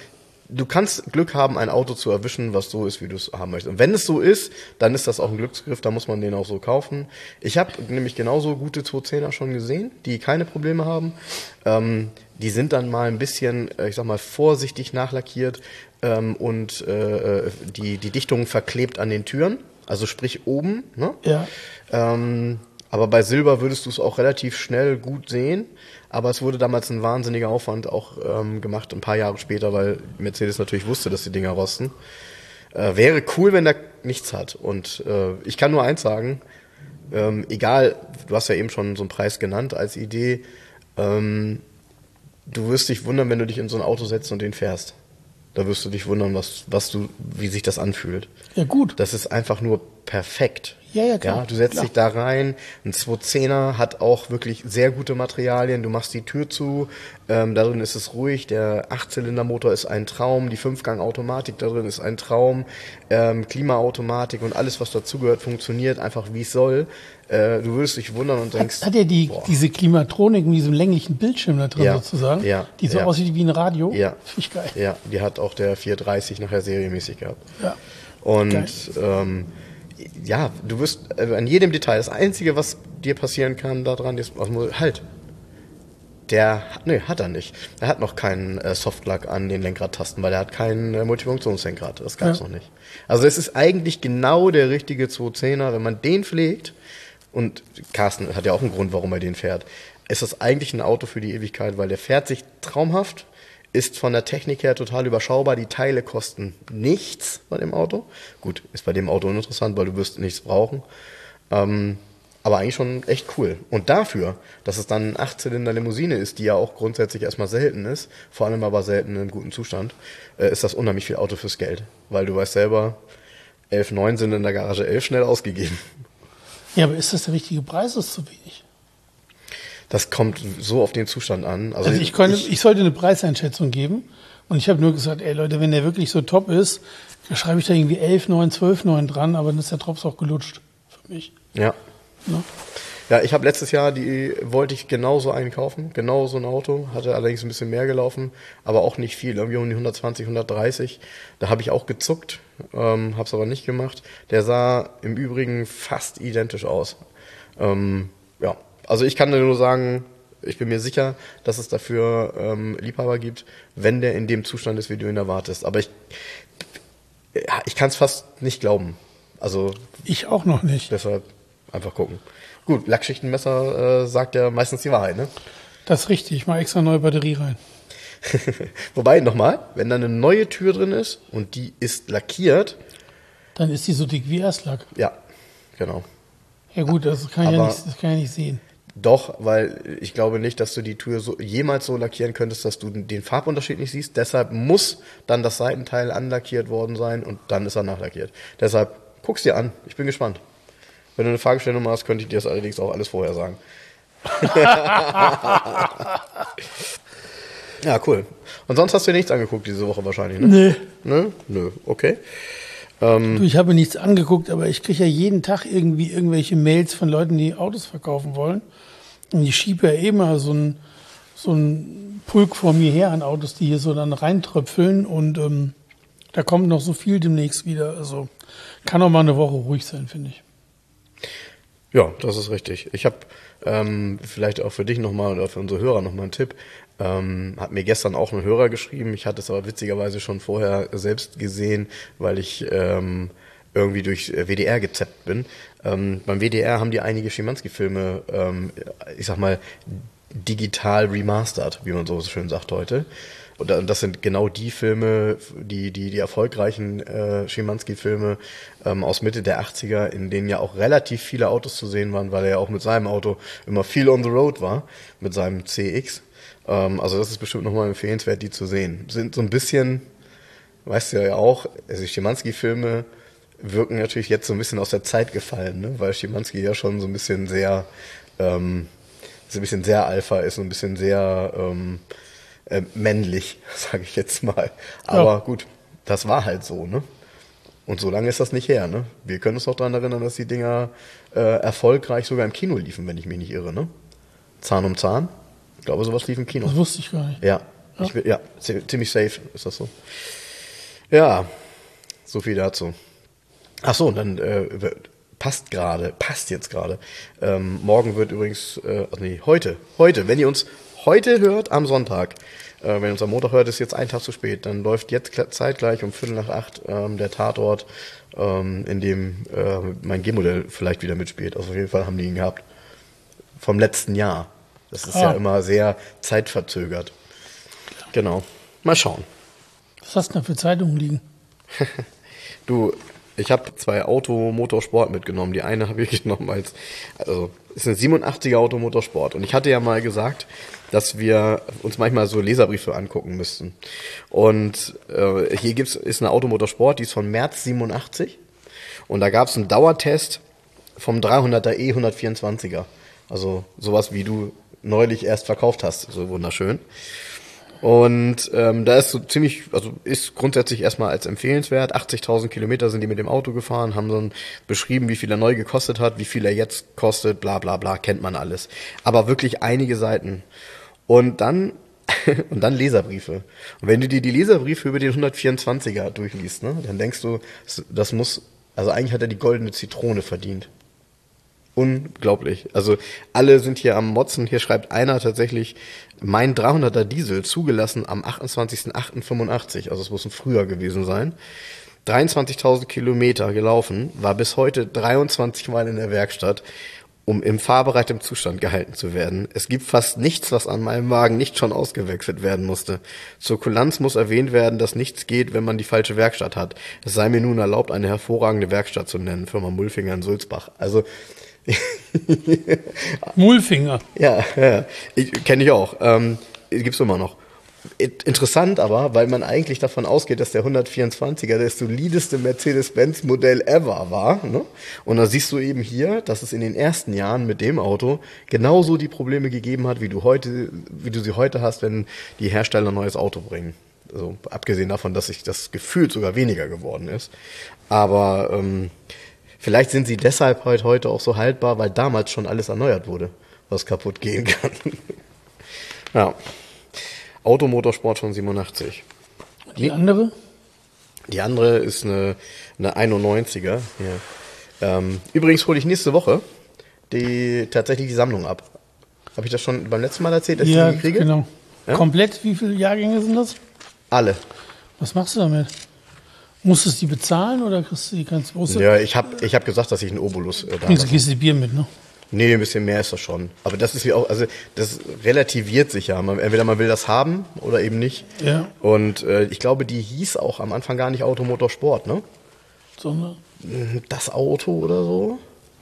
du kannst Glück haben, ein Auto zu erwischen, was so ist, wie du es haben möchtest. Und wenn es so ist, dann ist das auch ein Glücksgriff, da muss man den auch so kaufen. Ich habe nämlich genauso gute 210er schon gesehen, die keine Probleme haben. Die sind dann mal ein bisschen, ich sag mal, vorsichtig nachlackiert und die Dichtung verklebt an den Türen, also sprich oben. Ne? Ja. Aber bei Silber würdest du es auch relativ schnell gut sehen. Aber es wurde damals ein wahnsinniger Aufwand auch gemacht, ein paar Jahre später, weil Mercedes natürlich wusste, dass die Dinger rosten. Wäre cool, wenn der nichts hat. Und ich kann nur eins sagen, egal, du hast ja eben schon so einen Preis genannt als Idee, du wirst dich wundern, wenn du dich in so ein Auto setzt und den fährst. Da wirst du dich wundern, wie sich das anfühlt. Ja, gut. Das ist einfach nur perfekt. Ja, klar. Ja, du setzt dich da rein. Ein 210er hat auch wirklich sehr gute Materialien. Du machst die Tür zu. Darin ist es ruhig. Der 8-Zylinder-Motor ist ein Traum. Die 5-Gang-Automatik darin ist ein Traum. Klimaautomatik und alles, was dazugehört, funktioniert einfach, wie es soll. Du würdest dich wundern und denkst... Hat er diese Klimatronik mit diesem länglichen Bildschirm da drin sozusagen? Ja. Die so aussieht wie ein Radio? Ja. Finde ich geil. Ja, die hat auch der 430 nachher serienmäßig gehabt. Ja. Und ja, du wirst an jedem Detail, das Einzige, was dir passieren kann daran, ist, halt, hat er nicht. Er hat noch keinen Softlack an den Lenkradtasten, weil er hat kein Multifunktionslenkrad. Das gab's noch nicht. Also es ist eigentlich genau der richtige 210er, wenn man den pflegt, und Carsten hat ja auch einen Grund, warum er den fährt, ist das eigentlich ein Auto für die Ewigkeit, weil der fährt sich traumhaft, ist von der Technik her total überschaubar. Die Teile kosten nichts bei dem Auto. Gut, ist bei dem Auto uninteressant, weil du wirst nichts brauchen. Aber eigentlich schon echt cool. Und dafür, dass es dann ein 8-Zylinder-Limousine ist, die ja auch grundsätzlich erstmal selten ist, vor allem aber selten in guten Zustand, ist das unheimlich viel Auto fürs Geld. Weil du weißt selber, 11,9 sind in der Garage 11 schnell ausgegeben. Ja, aber ist das der richtige Preis? Das ist zu wenig. Das kommt so auf den Zustand an. Also ich sollte eine Preiseinschätzung geben und ich habe nur gesagt, ey Leute, wenn der wirklich so top ist, dann schreibe ich da irgendwie 11,9, 12,9 dran, aber dann ist der Drops auch gelutscht für mich. Ja. Ne? Ja, ich habe letztes Jahr, wollte ich genauso einen kaufen, genau so ein Auto, hatte allerdings ein bisschen mehr gelaufen, aber auch nicht viel, irgendwie um die 120, 130. Da habe ich auch gezuckt, habe es aber nicht gemacht. Der sah im Übrigen fast identisch aus. Ja. Also ich kann nur sagen, ich bin mir sicher, dass es dafür Liebhaber gibt, wenn der in dem Zustand ist, wie du ihn erwartest. Aber ich kann es fast nicht glauben. Also ich auch noch nicht. Deshalb einfach gucken. Gut, Lackschichtenmesser sagt ja meistens die Wahrheit, ne? Das ist richtig. Ich mache extra neue Batterie rein. Wobei, nochmal, wenn da eine neue Tür drin ist und die ist lackiert... Dann ist die so dick wie Erstlack. Ja, genau. Ja gut, das kann ich ja nicht sehen. Doch, weil ich glaube nicht, dass du die Tür jemals so lackieren könntest, dass du den Farbunterschied nicht siehst. Deshalb muss dann das Seitenteil anlackiert worden sein und dann ist er nachlackiert. Deshalb guck's dir an. Ich bin gespannt. Wenn du eine Fahrgestellnummer hast, könnte ich dir das allerdings auch alles vorher sagen. Ja, cool. Und sonst hast du dir nichts angeguckt diese Woche wahrscheinlich, ne? Nee. Nö, okay. Du, ich habe mir nichts angeguckt, aber ich kriege ja jeden Tag irgendwie irgendwelche Mails von Leuten, die Autos verkaufen wollen. Und ich schiebe ja immer so ein Pulk vor mir her an Autos, die hier so dann reintröpfeln. Und da kommt noch so viel demnächst wieder. Also kann auch mal eine Woche ruhig sein, finde ich. Ja, das ist richtig. Ich habe vielleicht auch für dich nochmal oder für unsere Hörer nochmal einen Tipp. Hat mir gestern auch ein Hörer geschrieben. Ich hatte es aber witzigerweise schon vorher selbst gesehen, weil ich irgendwie durch WDR gezappt bin. Beim WDR haben die einige Schimanski-Filme, ich sag mal, digital remastered, wie man so schön sagt heute. Und das sind genau die Filme, die erfolgreichen Schimanski-Filme aus Mitte der 80er, in denen ja auch relativ viele Autos zu sehen waren, weil er ja auch mit seinem Auto immer viel on the road war, mit seinem CX. Also das ist bestimmt nochmal empfehlenswert, die zu sehen. Sind so ein bisschen, weißt du ja auch, also Schimanski-Filme wirken natürlich jetzt so ein bisschen aus der Zeit gefallen, ne? Weil Schimanski ja schon so ein bisschen sehr Alpha ist und ein bisschen sehr männlich, sage ich jetzt mal. Aber ja. Gut, das war halt so, ne? Und so lange ist das nicht her, ne? Wir können uns noch daran erinnern, dass die Dinger erfolgreich sogar im Kino liefen, wenn ich mich nicht irre, ne? Zahn um Zahn. Ich glaube, sowas lief im Kino. Das wusste ich gar nicht. Ja. Ja, ziemlich safe ist das so. Ja, so viel dazu. Ach so, und dann passt jetzt gerade. Morgen wird übrigens, heute, wenn ihr uns heute hört, am Sonntag, wenn ihr uns am Montag hört, ist jetzt ein Tag zu spät, dann läuft jetzt zeitgleich um 7:45 der Tatort, in dem mein G-Modell vielleicht wieder mitspielt. Also auf jeden Fall haben die ihn gehabt. Vom letzten Jahr. Das ist ja immer sehr zeitverzögert. Genau. Mal schauen. Was hast du denn für Zeitungen liegen? Du, ich habe 2 Automotorsport mitgenommen. Die eine habe ich genommen ist eine 87er Automotorsport. Und ich hatte ja mal gesagt, dass wir uns manchmal so Leserbriefe angucken müssten. Und hier ist eine Automotorsport, die ist von März 87. Und da gab es einen Dauertest vom 300er E124er. Also sowas, wie du neulich erst verkauft hast. So wunderschön. Und da ist ist grundsätzlich erstmal als empfehlenswert. 80.000 Kilometer sind die mit dem Auto gefahren, haben dann beschrieben, wie viel er neu gekostet hat, wie viel er jetzt kostet, bla bla bla, kennt man alles. Aber wirklich einige Seiten. Und dann Leserbriefe. Und wenn du dir die Leserbriefe über den 124er durchliest, ne, dann denkst du, eigentlich hat er die goldene Zitrone verdient. Unglaublich. Also alle sind hier am Motzen. Hier schreibt einer tatsächlich, mein 300er Diesel zugelassen am 28.08.85. Also es muss ein früher gewesen sein. 23.000 Kilometer gelaufen, war bis heute 23 Mal in der Werkstatt, um im fahrbereitem Zustand gehalten zu werden. Es gibt fast nichts, was an meinem Wagen nicht schon ausgewechselt werden musste. Zur Kulanz muss erwähnt werden, dass nichts geht, wenn man die falsche Werkstatt hat. Es sei mir nun erlaubt, eine hervorragende Werkstatt zu nennen, Firma Mulfinger in Sulzbach. Also Mulfinger. Ja, kenne ich auch. Gibt's immer noch. Interessant aber, weil man eigentlich davon ausgeht, dass der 124er das solideste Mercedes-Benz-Modell ever war. Ne? Und da siehst du eben hier, dass es in den ersten Jahren mit dem Auto genauso die Probleme gegeben hat, wie du sie heute hast, wenn die Hersteller ein neues Auto bringen. Also, abgesehen davon, dass sich das Gefühl sogar weniger geworden ist. Aber vielleicht sind sie deshalb heute auch so haltbar, weil damals schon alles erneuert wurde, was kaputt gehen kann. Ja. Automotorsport von 87. Die andere? Die andere ist eine 91er. Ja. Übrigens hole ich nächste Woche tatsächlich die Sammlung ab. Habe ich das schon beim letzten Mal erzählt, dass ich die kriege? Genau. Ja? Komplett, wie viele Jahrgänge sind das? Alle. Was machst du damit? Musstest du die bezahlen oder kriegst du die ganz große? Ja, ich hab gesagt, dass ich einen Obolus da habe. Du gehst die Bier mit, ne? Nee, ein bisschen mehr ist das schon. Aber das ist wie auch, also das relativiert sich ja. Entweder man will das haben oder eben nicht. Ja. Und ich glaube, die hieß auch am Anfang gar nicht Automotorsport, ne? Sondern? Das Auto oder so?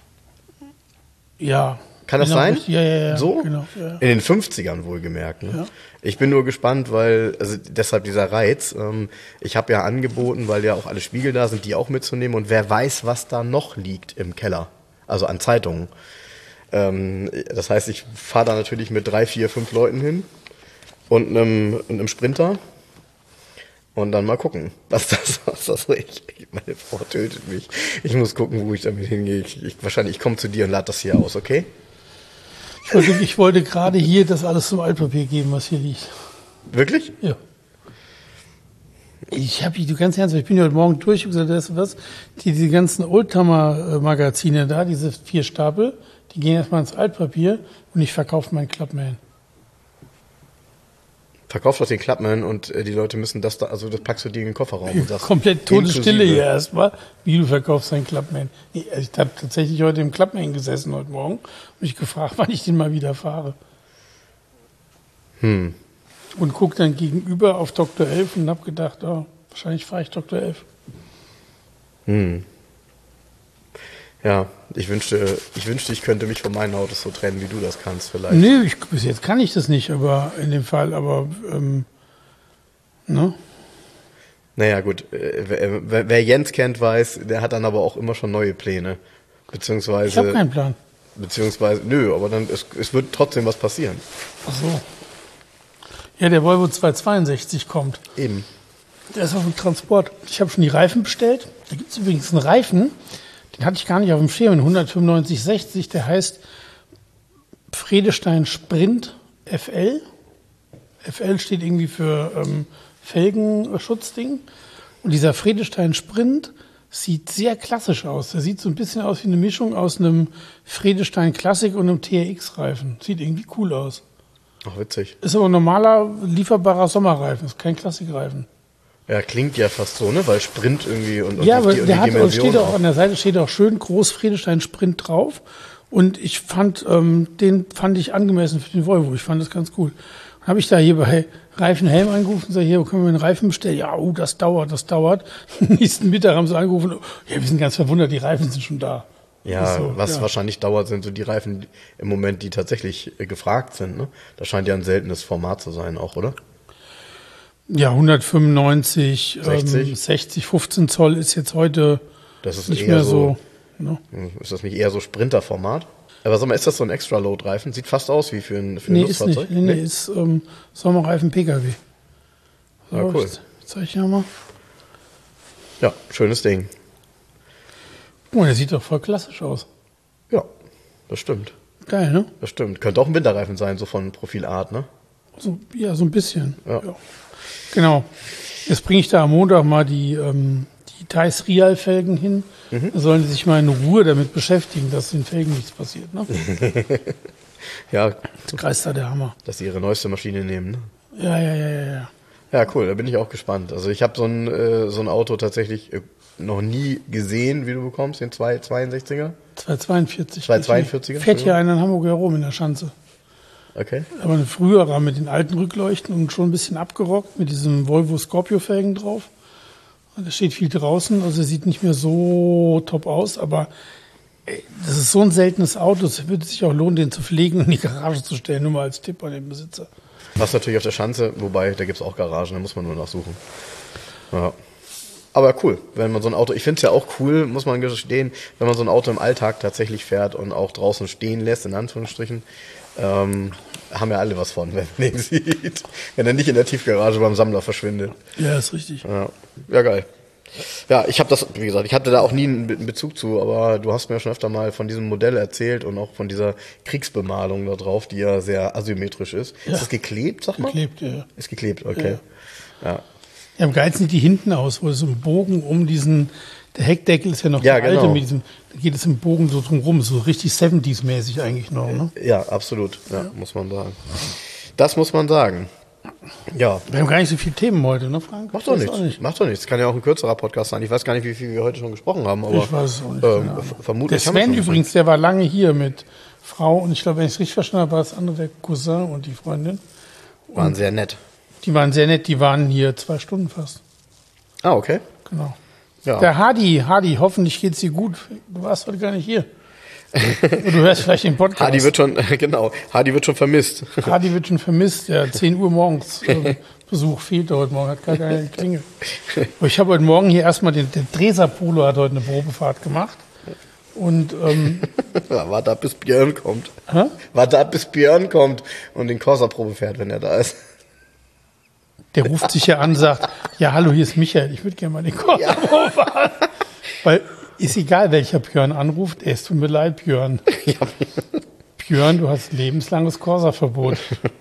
Ja. Kann das sein? Ja. So? Genau, ja. In den 50ern wohlgemerkt. Ne? Ja. Ich bin nur gespannt, deshalb dieser Reiz. Ich habe ja angeboten, weil ja auch alle Spiegel da sind, die auch mitzunehmen. Und wer weiß, was da noch liegt im Keller. Also an Zeitungen. Das heißt, ich fahre da natürlich mit 3, 4, 5 Leuten hin und einem Sprinter und dann mal gucken, was das meine Frau tötet mich. Ich muss gucken, wo ich damit hingehe. Ich komme zu dir und lade das hier aus, okay? Ich wollte gerade hier das alles zum Altpapier geben, was hier liegt. Wirklich? Ja. Du ganz ernsthaft, ich bin ja heute Morgen durch und gesagt, weißt du was? Diese ganzen Oldtimer-Magazine da, diese 4 Stapel, die gehen erstmal ins Altpapier und ich verkaufe meinen Clubman. Verkaufst doch den Clubman und die Leute müssen das packst du dir in den Kofferraum und sagst. Komplett Todesstille hier erstmal, wie du verkaufst deinen Clubman. Ich habe tatsächlich heute im Clubman gesessen heute Morgen und mich gefragt, wann ich den mal wieder fahre. Und guck dann gegenüber auf Dr. 11 und hab gedacht, wahrscheinlich fahre ich Dr. 11. Ja, ich wünschte, ich könnte mich von meinen Autos so trennen, wie du das kannst vielleicht. Nee, bis jetzt kann ich das nicht, aber in dem Fall, ne? Naja, gut, wer Jens kennt, weiß, der hat dann aber auch immer schon neue Pläne. Beziehungsweise. Ich habe keinen Plan. Nö, aber dann, es wird trotzdem was passieren. Ach so. Ja, der Volvo 262 kommt. Eben. Der ist auf dem Transport. Ich habe schon die Reifen bestellt. Da gibt es übrigens einen Reifen, den hatte ich gar nicht auf dem Schirm, 195/60, der heißt Friedestein Sprint FL. FL steht irgendwie für Felgenschutzding. Und dieser Vredestein Sprint sieht sehr klassisch aus. Der sieht so ein bisschen aus wie eine Mischung aus einem Vredestein Classic und einem TRX-Reifen. Sieht irgendwie cool aus. Ach, witzig. Ist aber ein normaler, lieferbarer Sommerreifen. Ist kein Klassikreifen. Ja, klingt ja fast so, ne? Weil Sprint irgendwie und ja, aber die der hat, Dimension steht auch an der Seite steht auch schön groß Vredestein Sprint drauf. Und ich fand, den fand ich angemessen für den Volvo. Ich fand das ganz gut. Dann habe ich da hier bei Reifenhelm angerufen und gesagt, hier, wo können wir einen Reifen bestellen? Ja, das dauert. Nächsten Mittag haben sie angerufen, ja, wir sind ganz verwundert, die Reifen sind schon da. Ja, so, was wahrscheinlich dauert, sind so die Reifen im Moment, die tatsächlich gefragt sind, ne? Das scheint ja ein seltenes Format zu sein auch, oder? Ja, 195, 60? 60, 15 Zoll ist jetzt heute Das ist nicht eher mehr so. Ne? Ist das nicht eher so Sprinter-Format? Aber sag mal, ist das so ein Extra-Load-Reifen? Sieht fast aus wie für ein Nee, ist Nutzfahrzeug. nicht. Nee, ist Sommerreifen PKW. So, Ja, cool. Ich zeig ich ja mal. Ja, schönes Ding. Oh, der sieht doch voll klassisch aus. Ja, das stimmt. Geil, ne? Das stimmt. Könnte auch ein Winterreifen sein, so von Profilart, ne? So, ja, so ein bisschen. Ja. Genau. Jetzt bringe ich da am Montag mal die Thais Real-Felgen hin. Da sollen die sich mal in Ruhe damit beschäftigen, dass den Felgen nichts passiert. Ne? Ja, Das kreist da der Hammer. dass sie ihre neueste Maschine nehmen, ne? Ja. Ja, cool, da bin ich auch gespannt. Also ich habe so ein Auto tatsächlich noch nie gesehen, wie du bekommst, den 262er. 242. 242er, Fährt hier einer in Hamburg herum in der Schanze. Okay. Aber ein früherer mit den alten Rückleuchten und schon ein bisschen abgerockt mit diesem Volvo Scorpio-Felgen drauf. Und da steht viel draußen, also sieht nicht mehr so top aus, aber das ist so ein seltenes Auto, es würde sich auch lohnen, den zu pflegen und in die Garage zu stellen, nur mal als Tipp an den Besitzer. Was natürlich auf der Schanze, wobei, da gibt's auch Garagen, da muss man nur nachsuchen. Ja. Aber cool, wenn man so ein Auto, ich finde es ja auch cool, muss man gestehen, wenn man so ein Auto im Alltag tatsächlich fährt und auch draußen stehen lässt, in Anführungsstrichen, haben ja alle was von, wenn man den sieht. Wenn er nicht in der Tiefgarage beim Sammler verschwindet. Ja, ist richtig. Ja, geil. Ja, ich habe das, wie gesagt, ich hatte da auch nie einen Bezug zu, aber du hast mir schon öfter mal von diesem Modell erzählt und auch von dieser Kriegsbemalung da drauf, die ja sehr asymmetrisch ist. Ja. Ist das geklebt, sag mal? Geklebt, ja. Ist geklebt, okay. Ja. Ja, am geilsten sieht die hinten aus, wo so ein Bogen um diesen, der Heckdeckel ist ja noch Ja, der alte genau. mit diesem, da geht es im Bogen so drum rum, so richtig 70s-mäßig eigentlich noch, ne? Ja, absolut. Ja, muss man sagen. Das muss man sagen. Ja. Wir haben gar nicht so viele Themen heute, ne, Frank? Macht doch Ich weiß auch nichts. Macht doch nichts. Kann ja auch ein kürzerer Podcast sein. Ich weiß gar nicht, wie viel wir heute schon gesprochen haben, aber Ich weiß es auch nicht. keine Ahnung. Der vermutlich haben wir Sven schon übrigens, der war lange hier mit Frau und ich glaube, wenn ich es richtig verstanden habe, war das andere der Cousin und die Freundin. waren sehr nett. Die waren sehr nett, die waren hier 2 Stunden fast. Ah, okay. Genau. Ja. Der Hadi, hoffentlich geht's dir gut. Du warst heute gar nicht hier. Du hörst vielleicht den Podcast. Hadi wird schon, genau, Hadi wird schon vermisst. Hadi wird schon vermisst. Ja, 10 Uhr morgens. Besuch fehlt heute Morgen, hat gar keine Klingel. Aber ich habe heute Morgen hier erstmal der Dreser Polo hat heute eine Probefahrt gemacht. Und Ja, warte ab, bis Björn kommt. Hä? Warte ab, bis Björn kommt und den Corsa-Probe fährt, wenn er da ist. der ruft sich ja an und sagt, ja, hallo, hier ist Michael, ich würde gerne mal den Corsa fahren. Weil ist egal, welcher Björn anruft, es tut mir leid, Björn. Ja. Björn, du hast lebenslanges Corsa-Verbot.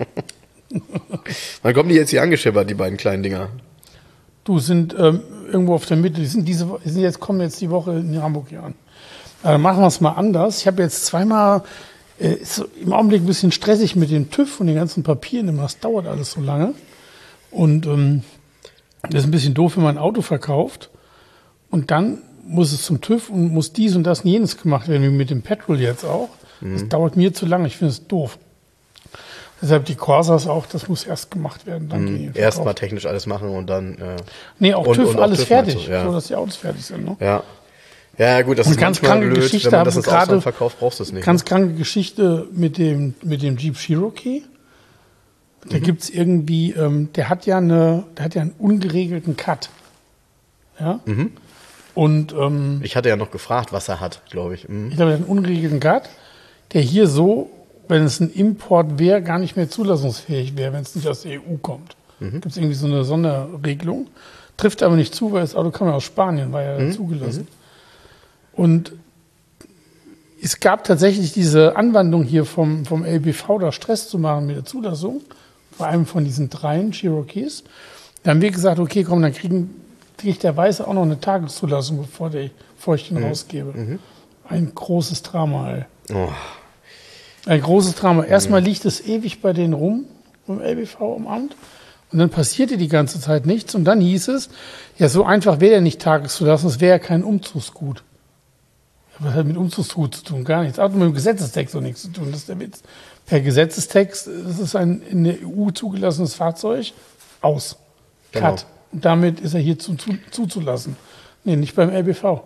Wann kommen die jetzt hier angeschippert, die beiden kleinen Dinger? Du sind irgendwo auf der Mitte, kommen jetzt die Woche in Hamburg hier an. Dann machen wir es mal anders. Ich habe jetzt zweimal, ist so im Augenblick ein bisschen stressig mit dem TÜV und den ganzen Papieren, immer das dauert alles so lange. Und das ist ein bisschen doof, wenn man ein Auto verkauft und dann muss es zum TÜV und muss dies und das und jenes gemacht werden, wie mit dem Petrol jetzt auch. Das dauert mir zu lange, ich finde es doof. Deshalb die Corsas auch, das muss erst gemacht werden. Dann gehen die in den Erstmal Verkauf. technisch alles machen und dann. Nee, auch und- TÜV, und auch alles TÜV fertig, meinst du, ja. so dass die Autos fertig sind. Ne? Ja. Ja, gut, das Und ist ganz manchmal kranke blöd, Geschichte wenn man das haben ins wir gerade- Ausland verkauft, brauchst du es nicht. Ganz kranke Geschichte mit dem Jeep Cherokee. Da gibt's irgendwie, der hat ja einen ungeregelten Cut. Ja? Und Ich hatte ja noch gefragt, was er hat, glaube ich. Mhm. ich glaube, der hat einen ungeregelten Cut, der hier so, wenn es ein Import wäre, gar nicht mehr zulassungsfähig wäre, wenn es nicht aus der EU kommt. Gibt's irgendwie so eine Sonderregelung. Trifft aber nicht zu, weil das Auto kam ja aus Spanien, war ja zugelassen. Und es gab tatsächlich diese Anwandlung hier vom LBV, da Stress zu machen mit der Zulassung. bei einem von diesen 3 Cherokees. Da haben wir gesagt, okay, komm, dann kriegt der Weiße auch noch eine Tageszulassung, bevor ich den rausgebe. Ein großes Drama, ey. Oh. Ein großes Drama. Erstmal liegt es ewig bei denen rum, im LBV im Amt. Und dann passierte die ganze Zeit nichts. Und dann hieß es, ja, so einfach wäre er nicht tageszulassen, es wäre ja kein Umzugsgut. Was hat mit Umzugsgut zu tun? Gar nichts. Auch mit dem Gesetzestext auch nichts zu tun. Das ist der Witz. Per Gesetzestext, das ist ein in der EU zugelassenes Fahrzeug, aus. Genau. Cut. Und damit ist er hier zuzulassen. Nee, nicht beim LBV.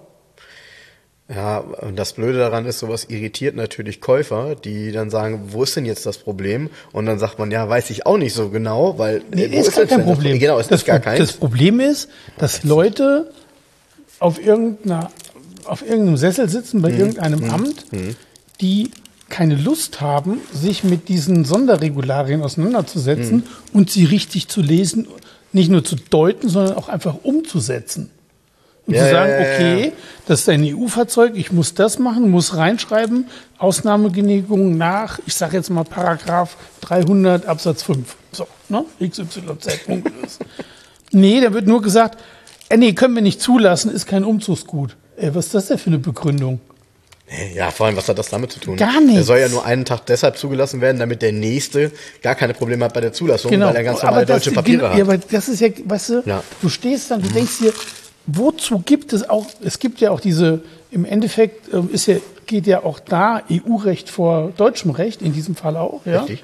Ja, und das Blöde daran ist, sowas irritiert natürlich Käufer, die dann sagen, wo ist denn jetzt das Problem? Und dann sagt man, ja, weiß ich auch nicht so genau, weil... Nee, ist gar kein Problem. Genau, es ist gar kein. Das Problem ist, dass Leute auf irgendeinem Sessel sitzen, bei irgendeinem Amt, die keine Lust haben, sich mit diesen Sonderregularien auseinanderzusetzen und sie richtig zu lesen, nicht nur zu deuten, sondern auch einfach umzusetzen. Und zu sagen, okay, das ist ein EU-Fahrzeug, ich muss das machen, muss reinschreiben, Ausnahmegenehmigung nach, ich sage jetzt mal Paragraph 300 Absatz 5. So, ne? XYZ ungelöst. Nee, da wird nur gesagt, nee, können wir nicht zulassen, ist kein Umzugsgut. Was ist das denn für eine Begründung? Ja, vor allem, was hat das damit zu tun? Gar nichts. Der soll ja nur einen Tag deshalb zugelassen werden, damit der Nächste gar keine Probleme hat bei der Zulassung, Genau. weil er ganz normale deutsche Papiere hat. Ja, aber das ist ja, weißt du, du stehst dann, du denkst dir, wozu gibt es auch, es gibt ja auch diese, im Endeffekt geht ja auch da EU-Recht vor deutschem Recht, in diesem Fall auch. Ja? Richtig.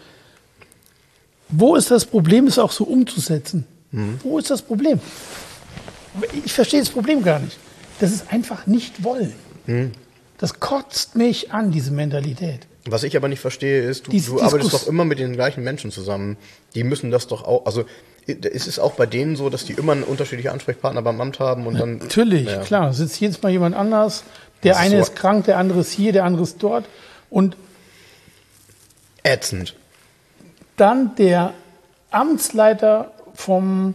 Wo ist das Problem, es auch so umzusetzen? Wo ist das Problem? Ich verstehe das Problem gar nicht. Das ist einfach nicht wollen. Das kotzt mich an, diese Mentalität. Was ich aber nicht verstehe, ist, du arbeitest doch immer mit den gleichen Menschen zusammen. Die müssen das doch auch, also ist es auch bei denen so, dass die immer einen unterschiedlichen Ansprechpartner beim Amt haben und dann... Natürlich, klar, sitzt jedes Mal jemand anders. Der eine ist krank, der andere ist hier, der andere ist dort. Und ätzend. Dann der Amtsleiter vom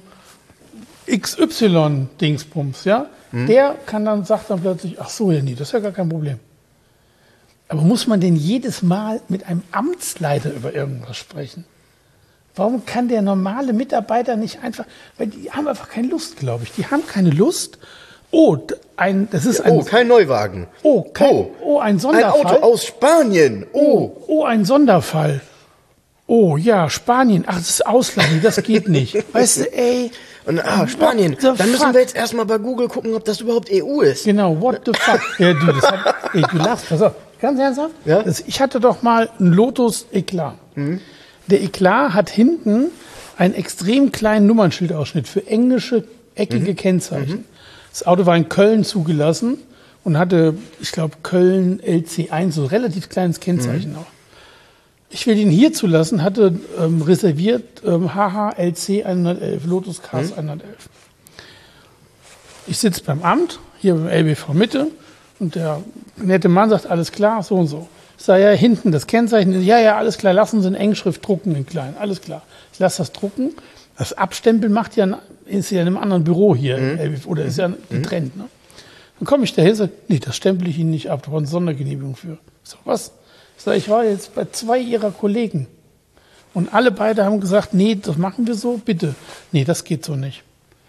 XY-Dingsbums, ja, der sagt dann plötzlich, ach so, ja, nee, das ist ja gar kein Problem. Aber muss man denn jedes Mal mit einem Amtsleiter über irgendwas sprechen? Warum kann der normale Mitarbeiter nicht einfach, weil die haben einfach keine Lust, glaube ich. Die haben keine Lust. Kein Neuwagen. Ein Sonderfall. Ein Auto aus Spanien. Ein Sonderfall. Oh ja, Spanien. Ach, das ist Ausland, das geht nicht. Weißt du, ey. Und Spanien. Dann müssen wir jetzt erstmal bei Google gucken, ob das überhaupt EU ist. Genau, what the fuck. Ja, du lachst, pass auf. Ganz ernsthaft? Ja? Ich hatte doch mal einen Lotus Eclat. Der Eclat hat hinten einen extrem kleinen Nummernschildausschnitt für englische, eckige Kennzeichen. Das Auto war in Köln zugelassen und hatte, ich glaube, Köln LC1, so ein relativ kleines Kennzeichen auch. Ich will ihn hier zulassen, hatte reserviert HHLC 111, Lotus Cars 111. Ich sitze beim Amt, hier beim LBV Mitte, und der nette Mann sagt, alles klar, so und so. Ich sage, ja, hinten das Kennzeichen, ja, alles klar, lassen Sie in Engschrift drucken, in klein, alles klar. Ich lasse das drucken. Das Abstempeln ist ja in einem anderen Büro hier, oder ist ja getrennt. Ne? Dann komme ich dahin und sage, nee, das stempel ich Ihnen nicht ab, da war eine Sondergenehmigung für. Ich sage, was? Ich sage, ich war jetzt bei 2 Ihrer Kollegen. Und alle beide haben gesagt, nee, das machen wir so, bitte. Nee, das geht so nicht.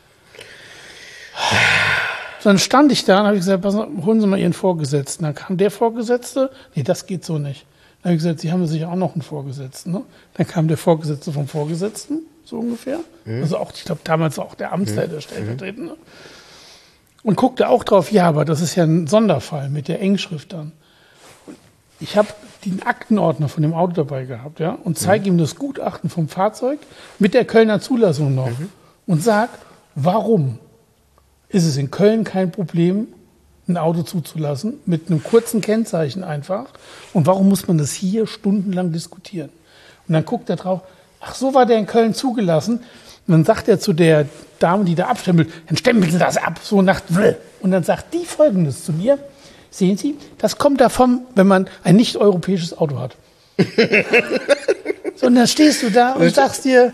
Dann stand ich da und habe gesagt, pass auf, holen Sie mal Ihren Vorgesetzten. Dann kam der Vorgesetzte, nee, das geht so nicht. Dann habe ich gesagt, Sie haben sicher auch noch einen Vorgesetzten. Ne? Dann kam der Vorgesetzte vom Vorgesetzten, so ungefähr. Also auch, ich glaube, damals auch der Amtsleiter stellvertretende. Und guckte auch drauf, ja, aber das ist ja ein Sonderfall mit der Engschrift dann. Und ich habe den Aktenordner von dem Auto dabei gehabt, ja, und zeige ihm das Gutachten vom Fahrzeug mit der Kölner Zulassung noch und sag, warum ist es in Köln kein Problem, ein Auto zuzulassen, mit einem kurzen Kennzeichen einfach. Und warum muss man das hier stundenlang diskutieren? Und dann guckt er drauf, ach, so war der in Köln zugelassen. Und dann sagt er zu der Dame, die da abstempelt, dann stempeln Sie das ab, so nach Will. Und dann sagt die Folgendes zu mir, sehen Sie, das kommt davon, wenn man ein nicht-europäisches Auto hat. So, und dann stehst du da und sagst dir,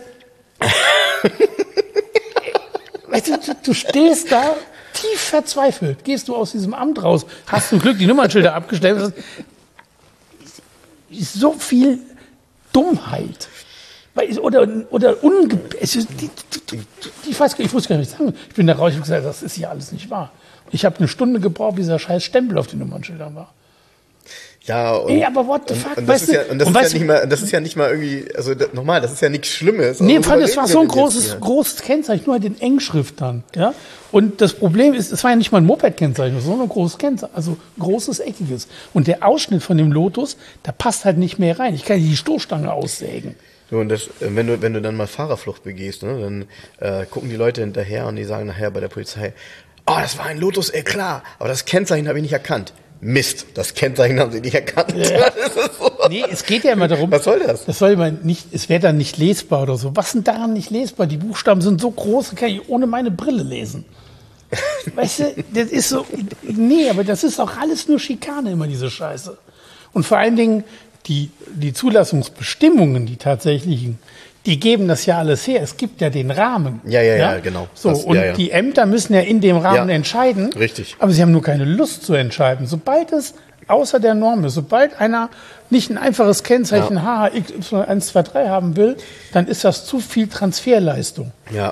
du stehst da tief verzweifelt, gehst du aus diesem Amt raus, hast zum Glück die Nummernschilder abgestellt. So viel Dummheit. Ich weiß gar nicht, ich muss gar nicht sagen. Ich bin da raus und gesagt, das ist ja alles nicht wahr. Ich habe eine Stunde gebraucht, bis dieser scheiß Stempel auf den Nummernschildern war. Ja, aber what the fuck, das ist ja nicht mal irgendwie, also nochmal, das ist ja nichts Schlimmes. Nee, das war so ein großes Kennzeichen, nur halt in Engschrift dann, ja. Und das Problem ist, es war ja nicht mal ein Moped-Kennzeichen, sondern ein großes Kennzeichen, also großes, eckiges. Und der Ausschnitt von dem Lotus, da passt halt nicht mehr rein. Ich kann die Stoßstange aussägen. So, und wenn du dann mal Fahrerflucht begehst, ne, dann gucken die Leute hinterher und die sagen nachher bei der Polizei, oh, das war ein Lotus Eklat, aber das Kennzeichen habe ich nicht erkannt. Mist, das Kennzeichen haben sie nicht erkannt. Ja. So. Nee, es geht ja immer darum. Was soll das? Das soll man nicht, es wäre dann nicht lesbar oder so. Was denn daran nicht lesbar? Die Buchstaben sind so groß, kann ich ohne meine Brille lesen. Weißt du, das ist so, nee, aber das ist auch alles nur Schikane, immer diese Scheiße. Und vor allen Dingen, die Zulassungsbestimmungen, die tatsächlichen, die geben das ja alles her. Es gibt ja den Rahmen. Ja, genau. So, die Ämter müssen ja in dem Rahmen entscheiden. Richtig. Aber sie haben nur keine Lust zu entscheiden. Sobald es außer der Norm ist, sobald einer nicht ein einfaches Kennzeichen HHXY123 haben will, dann ist das zu viel Transferleistung. Ja.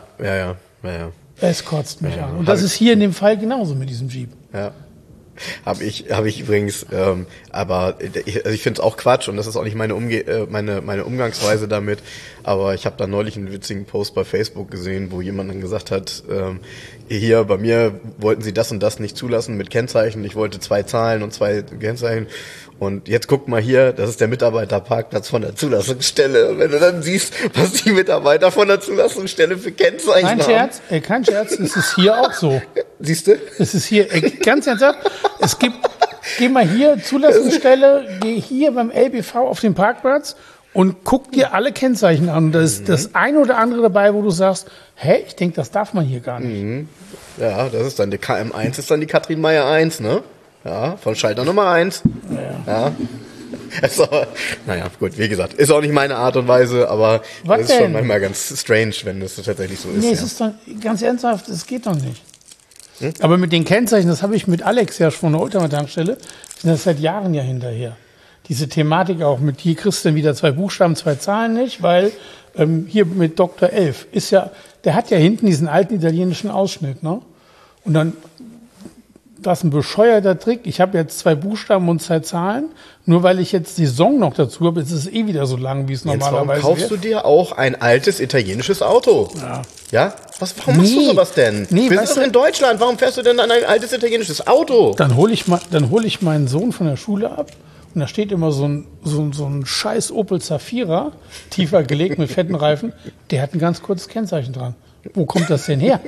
Es kotzt mich an. Und das ist hier in dem Fall genauso mit diesem Jeep. Ja. Habe ich übrigens, aber ich finde es auch Quatsch und das ist auch nicht meine Umgangsweise damit, aber ich habe da neulich einen witzigen Post bei Facebook gesehen, wo jemand dann gesagt hat, hier bei mir wollten sie das und das nicht zulassen mit Kennzeichen, ich wollte 2 Zahlen und 2 Kennzeichen und jetzt guck mal hier, das ist der Mitarbeiterparkplatz von der Zulassungsstelle und wenn du dann siehst, was die Mitarbeiter von der Zulassungsstelle für Kennzeichen haben. Kein Scherz, es ist hier auch so. Siehst du? Es ist hier, ganz ernsthaft, geh mal hier, Zulassungsstelle, geh hier beim LBV auf den Parkplatz und guck dir alle Kennzeichen an. Da ist das eine oder andere dabei, wo du sagst, ich denke, das darf man hier gar nicht. Ja, das ist dann die KM1, ist dann die Katrin Meyer 1, ne? Ja, von Schalter Nummer 1. Ja. Also, naja, gut, wie gesagt, ist auch nicht meine Art und Weise, aber es ist schon manchmal ganz strange, wenn das tatsächlich so ist. Nee, es ist dann, ganz ernsthaft, es geht doch nicht. Aber mit den Kennzeichen, das habe ich mit Alex ja von der Oldtimer-Tankstelle, wir sind das seit Jahren ja hinterher. Diese Thematik auch mit, hier kriegst du dann wieder 2 Buchstaben, 2 Zahlen nicht, weil hier mit Dr. 11 ist ja, der hat ja hinten diesen alten italienischen Ausschnitt, ne? Und dann, das ist ein bescheuerter Trick. Ich habe jetzt 2 Buchstaben und 2 Zahlen. Nur weil ich jetzt die Saison noch dazu habe, ist es eh wieder so lang, wie es normalerweise ist. Warum kaufst du dir auch ein altes italienisches Auto? Ja? Warum machst du sowas denn? Nee, wir sind doch in Deutschland. Warum fährst du denn ein altes italienisches Auto? Dann hol ich meinen Sohn von der Schule ab. Und da steht immer so ein scheiß Opel Zafira, tiefer gelegt mit fetten Reifen. Der hat ein ganz kurzes Kennzeichen dran. Wo kommt das denn her?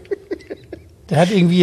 Der hat irgendwie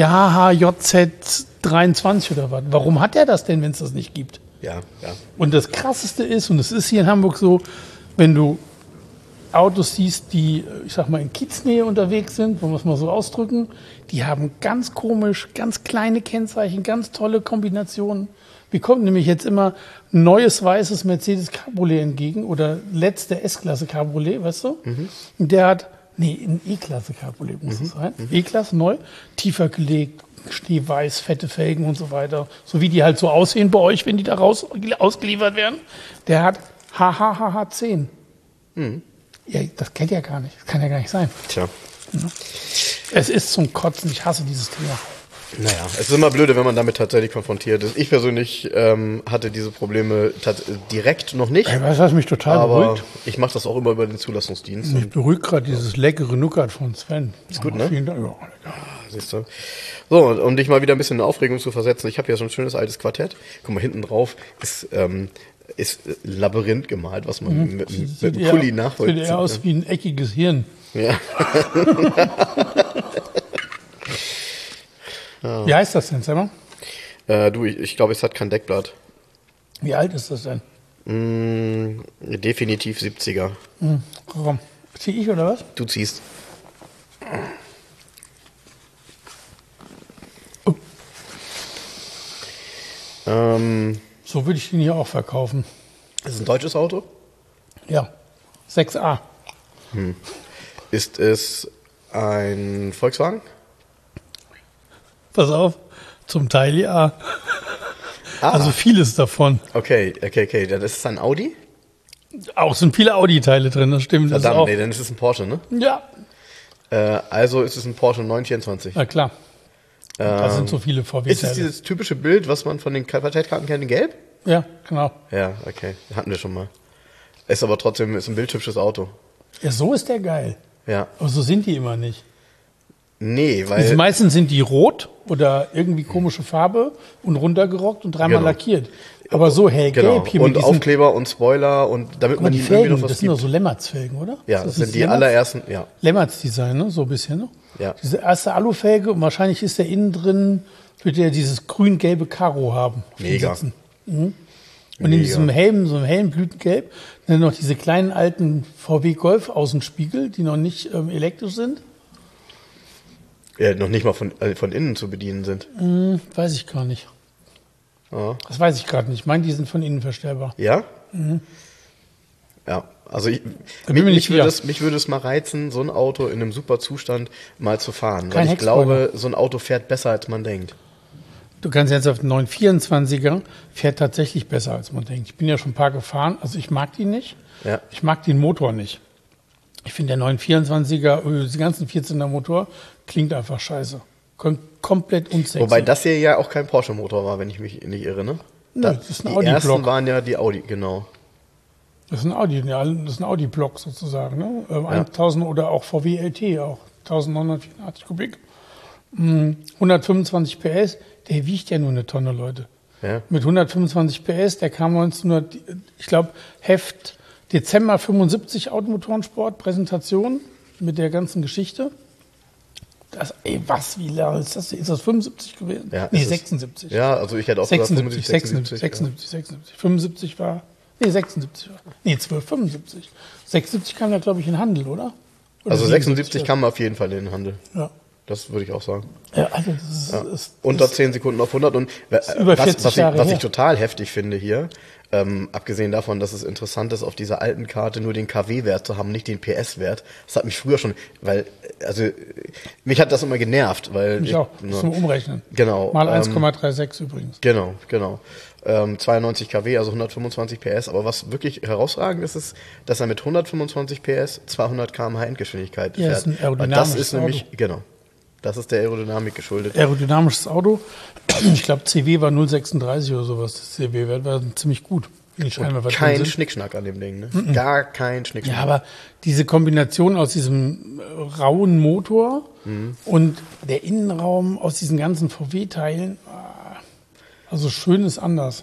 HHJZ23 oder was. Warum hat er das denn, wenn es das nicht gibt? Ja. Und das Krasseste ist, und es ist hier in Hamburg so, wenn du Autos siehst, die, ich sag mal, in Kieznähe unterwegs sind, wollen wir es mal so ausdrücken, die haben ganz komisch, ganz kleine Kennzeichen, ganz tolle Kombinationen. Mir kommt nämlich jetzt immer ein neues weißes Mercedes Cabriolet entgegen oder letzte S-Klasse Cabriolet, weißt du? Und der hat, ein E-Klasse Cabriolet muss es sein. E-Klasse neu, tiefer gelegt, schneeweiß, fette Felgen und so weiter. So wie die halt so aussehen bei euch, wenn die da ausgeliefert werden. Der hat HHHH10. Ja, das kennt ihr gar nicht. Das kann ja gar nicht sein. Tja. Ja. Es ist zum Kotzen. Ich hasse dieses Thema. Naja, es ist immer blöde, wenn man damit tatsächlich konfrontiert ist. Ich persönlich hatte diese Probleme direkt noch nicht. Was mich total beruhigt. Ich mache das auch immer über den Zulassungsdienst. Mich beruhigt gerade dieses leckere Nuckert von Sven. Ist gut, ne? Vielen Dank. Ja, siehst du. So, um dich mal wieder ein bisschen in Aufregung zu versetzen. Ich habe hier so ein schönes altes Quartett. Guck mal, hinten drauf ist Labyrinth gemalt, was man mit einem Kuli nachvollzieht. Sieht eher aus wie ein eckiges Hirn. Ja. Wie heißt das denn, Sammer? Ich glaube, es hat kein Deckblatt. Wie alt ist das denn? Definitiv 70er. Warum? Zieh ich oder was? Du ziehst. So würde ich den hier auch verkaufen. Ist es ein deutsches Auto? Ja, 6a. Ist es ein Volkswagen? Pass auf, zum Teil ja. Also vieles davon. Okay. Das ist ein Audi? Auch sind viele Audi-Teile drin, das stimmt. Das Verdammt, ist auch, nee, dann ist es ein Porsche, ne? ja, Also ist es ein Porsche 924. na klar. Da sind so viele Ist es VW-Teile. dieses typische Bild, was man von den Parteikarten kennt, in gelb? Ja, genau. Ja, okay. Hatten wir schon mal. Ist aber trotzdem ist ein bildhübsches Auto. Ja, so ist der geil. Ja. Aber so sind die immer nicht. Nee, Also weil... meistens sind die rot oder irgendwie komische Farbe und runtergerockt und dreimal Genau. lackiert. Aber so hellgelb Genau. hier Und mit diesen, Aufkleber und Spoiler und damit guck mal, man die ihnen irgendwie Felgen, noch was das sind doch gibt. so Lemmerz-Felgen, oder? Ja, Ist das das sind die Lemmerz? allerersten, ja. Lemmerz-Design, ne? So ein bisschen, ne? Ja. Diese erste Alufelge und wahrscheinlich ist der innen drin, wird der dieses grün-gelbe Karo haben. auf den Mega. Sitzen. Und in Mega. diesem Helm, so einem hellen Blütengelb, dann noch diese kleinen alten VW Golf Außenspiegel, die noch nicht elektrisch sind. Ja, noch nicht mal von innen zu bedienen sind. Weiß ich gar nicht. Ja. Das weiß ich gerade nicht. Ich meine, die sind von innen verstellbar. Ja? Ja, also Da bin mir nicht sicher. mich würde es mal reizen, so ein Auto in einem super Zustand mal zu fahren. Kein Weil ich Heckspoiler. glaube, so ein Auto fährt besser, als man denkt. Du kannst jetzt auf den 924er, fährt tatsächlich besser, als man denkt. Ich bin ja schon ein paar gefahren, also ich mag die nicht. Ja. Ich mag den Motor nicht. Ich finde, der 924er, die ganzen 14er Motor, klingt einfach scheiße. Komplett unsexy. Wobei das hier ja auch kein Porsche-Motor war, wenn ich mich nicht irre, ne? Nö, das ist ein die ersten Audi-Block. waren ja die Audi, genau. Das ist ein Audi, ja, das ist ein Audi-Block sozusagen. Ne? 1000 oder auch VW LT, auch 1984 Kubik. 125 PS, der wiegt ja nur eine Tonne, Leute. Ja. Mit 125 PS, der kam 1900, ich glaube, Heft Dezember 75 Automotorensport, Präsentation mit der ganzen Geschichte. Das, wie lange ist das? Ist das 75 gewesen? Ja, Nee, ist es. 76. Ja, also ich hätte auch gesagt 76, 75, 76. 75 war, nee, 76 war, nee, 12, 75. 76 kam ja, glaube ich, in Handel, oder? Oder Also 76 ja. kam auf jeden Fall in den Handel. Ja. Das würde ich auch sagen. Ja, also das ist Unter 10 Sekunden auf 100. Und über 40 Jahre was ich her. total heftig finde hier, abgesehen davon, dass es interessant ist, auf dieser alten Karte nur den kW-Wert zu haben, nicht den PS-Wert. Das hat mich früher schon, weil, also, mich hat das immer genervt, weil... mich auch, zum Umrechnen. Genau. Mal 1,36 übrigens. Genau. 92 kW, also 125 PS. Aber was wirklich herausragend ist, ist, dass er mit 125 PS 200 km/h Endgeschwindigkeit Ja, fährt. ist ein Weil aerodynamisches das ist nämlich, genau, das ist der Aerodynamik geschuldet. Aerodynamisches Auto. Ich glaube, CW war 0,36 oder sowas. Das CW-Wert war ziemlich gut. Wenn die Scheinwerfer drin Kein sind. Schnickschnack an dem Ding, ne? Gar kein Schnickschnack. Ja, aber diese Kombination aus diesem rauen Motor und der Innenraum aus diesen ganzen VW-Teilen, also schön ist anders.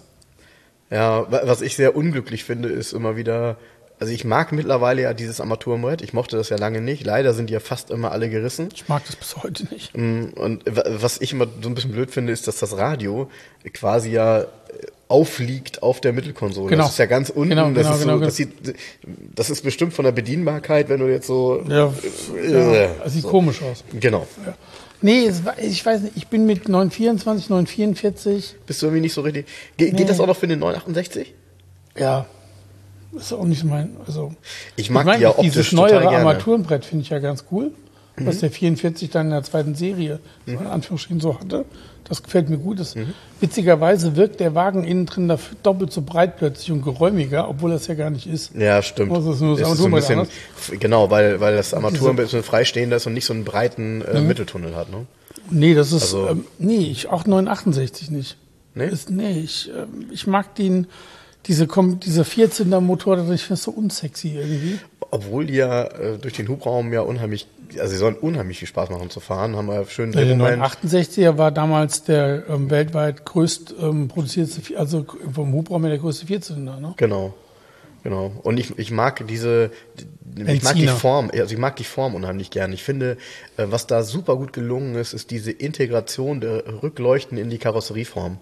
Ja, was ich sehr unglücklich finde, ist immer wieder, also ich mag mittlerweile ja dieses Armaturenbrett, ich mochte das ja lange nicht, leider sind die ja fast immer alle gerissen. Ich mag das bis heute nicht. Und was ich immer so ein bisschen blöd finde, ist, dass das Radio quasi ja aufliegt auf der Mittelkonsole. Genau. Das ist ja ganz unten. Genau, das, ist genau. das ist bestimmt von der Bedienbarkeit, wenn du jetzt so... Ja, das sieht komisch aus. Genau. Ja. Nee, ich weiß nicht, ich bin mit 924, 944, Bist du irgendwie nicht so richtig... Geht das auch noch für den 968? ja, ist auch nicht mein, also... Ich mag die ja optisch dieses total neuere gerne. Armaturenbrett finde ich ja ganz cool, was der 44 dann in der zweiten Serie so in Anführungsstrichen so hatte. Das gefällt mir gut. Witzigerweise wirkt der Wagen innen drin dafür doppelt so breit plötzlich und geräumiger, obwohl das ja gar nicht ist. Ja, stimmt. Also es ist nur das Es ist so ein Armaturenbrett bisschen, genau, weil das Armaturenbrett so ein freistehender ist und nicht so einen breiten Mitteltunnel hat, ne? Nee, das ist, Also- ich auch 968 nicht. Nee? Ich mag diese 14er-Motor, ich finde das so unsexy irgendwie. Obwohl die ja durch den Hubraum ja unheimlich, also sie sollen unheimlich viel Spaß machen zu fahren, haben wir schön Der Drehmoment. 968er war damals der weltweit größt produzierte, also vom Hubraum her der größte Vierzylinder, ne? Genau. Und ich mag ich mag die Benziner. Form, also ich mag die Form unheimlich gern. Ich finde, was da super gut gelungen ist diese Integration der Rückleuchten in die Karosserieform.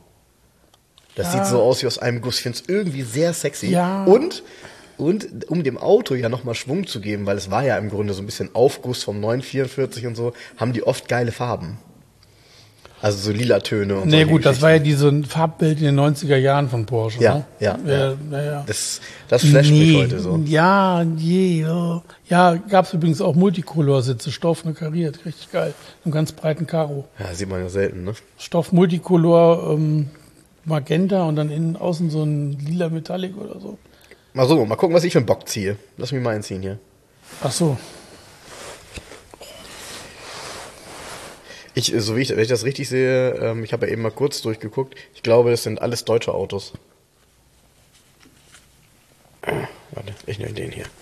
Das sieht so aus wie aus einem Guss. Ich finde es irgendwie sehr sexy. Ja. Und um dem Auto ja nochmal Schwung zu geben, weil es war ja im Grunde so ein bisschen Aufguss vom 944 und so, haben die oft geile Farben. Also so lila Töne und so. Nee, gut, das war ja diese Farbbild in den 90er Jahren von Porsche. Ja, ne? ja. Ja. Das flasht mich heute so. Ja, ja, gab es übrigens auch Multicolor-Sitze, Stoff, ne, kariert, richtig geil. Einen ganz breiten Karo. Ja, sieht man ja selten, ne? Stoff, Multicolor, Magenta und dann innen außen so ein lila Metallic oder so. Mal so, mal gucken, was ich für einen Bock ziehe. Lass mich mal einziehen hier. Ach so. Wenn ich das richtig sehe, ich habe ja eben mal kurz durchgeguckt, ich glaube, das sind alles deutsche Autos. Warte, ich nehme den hier.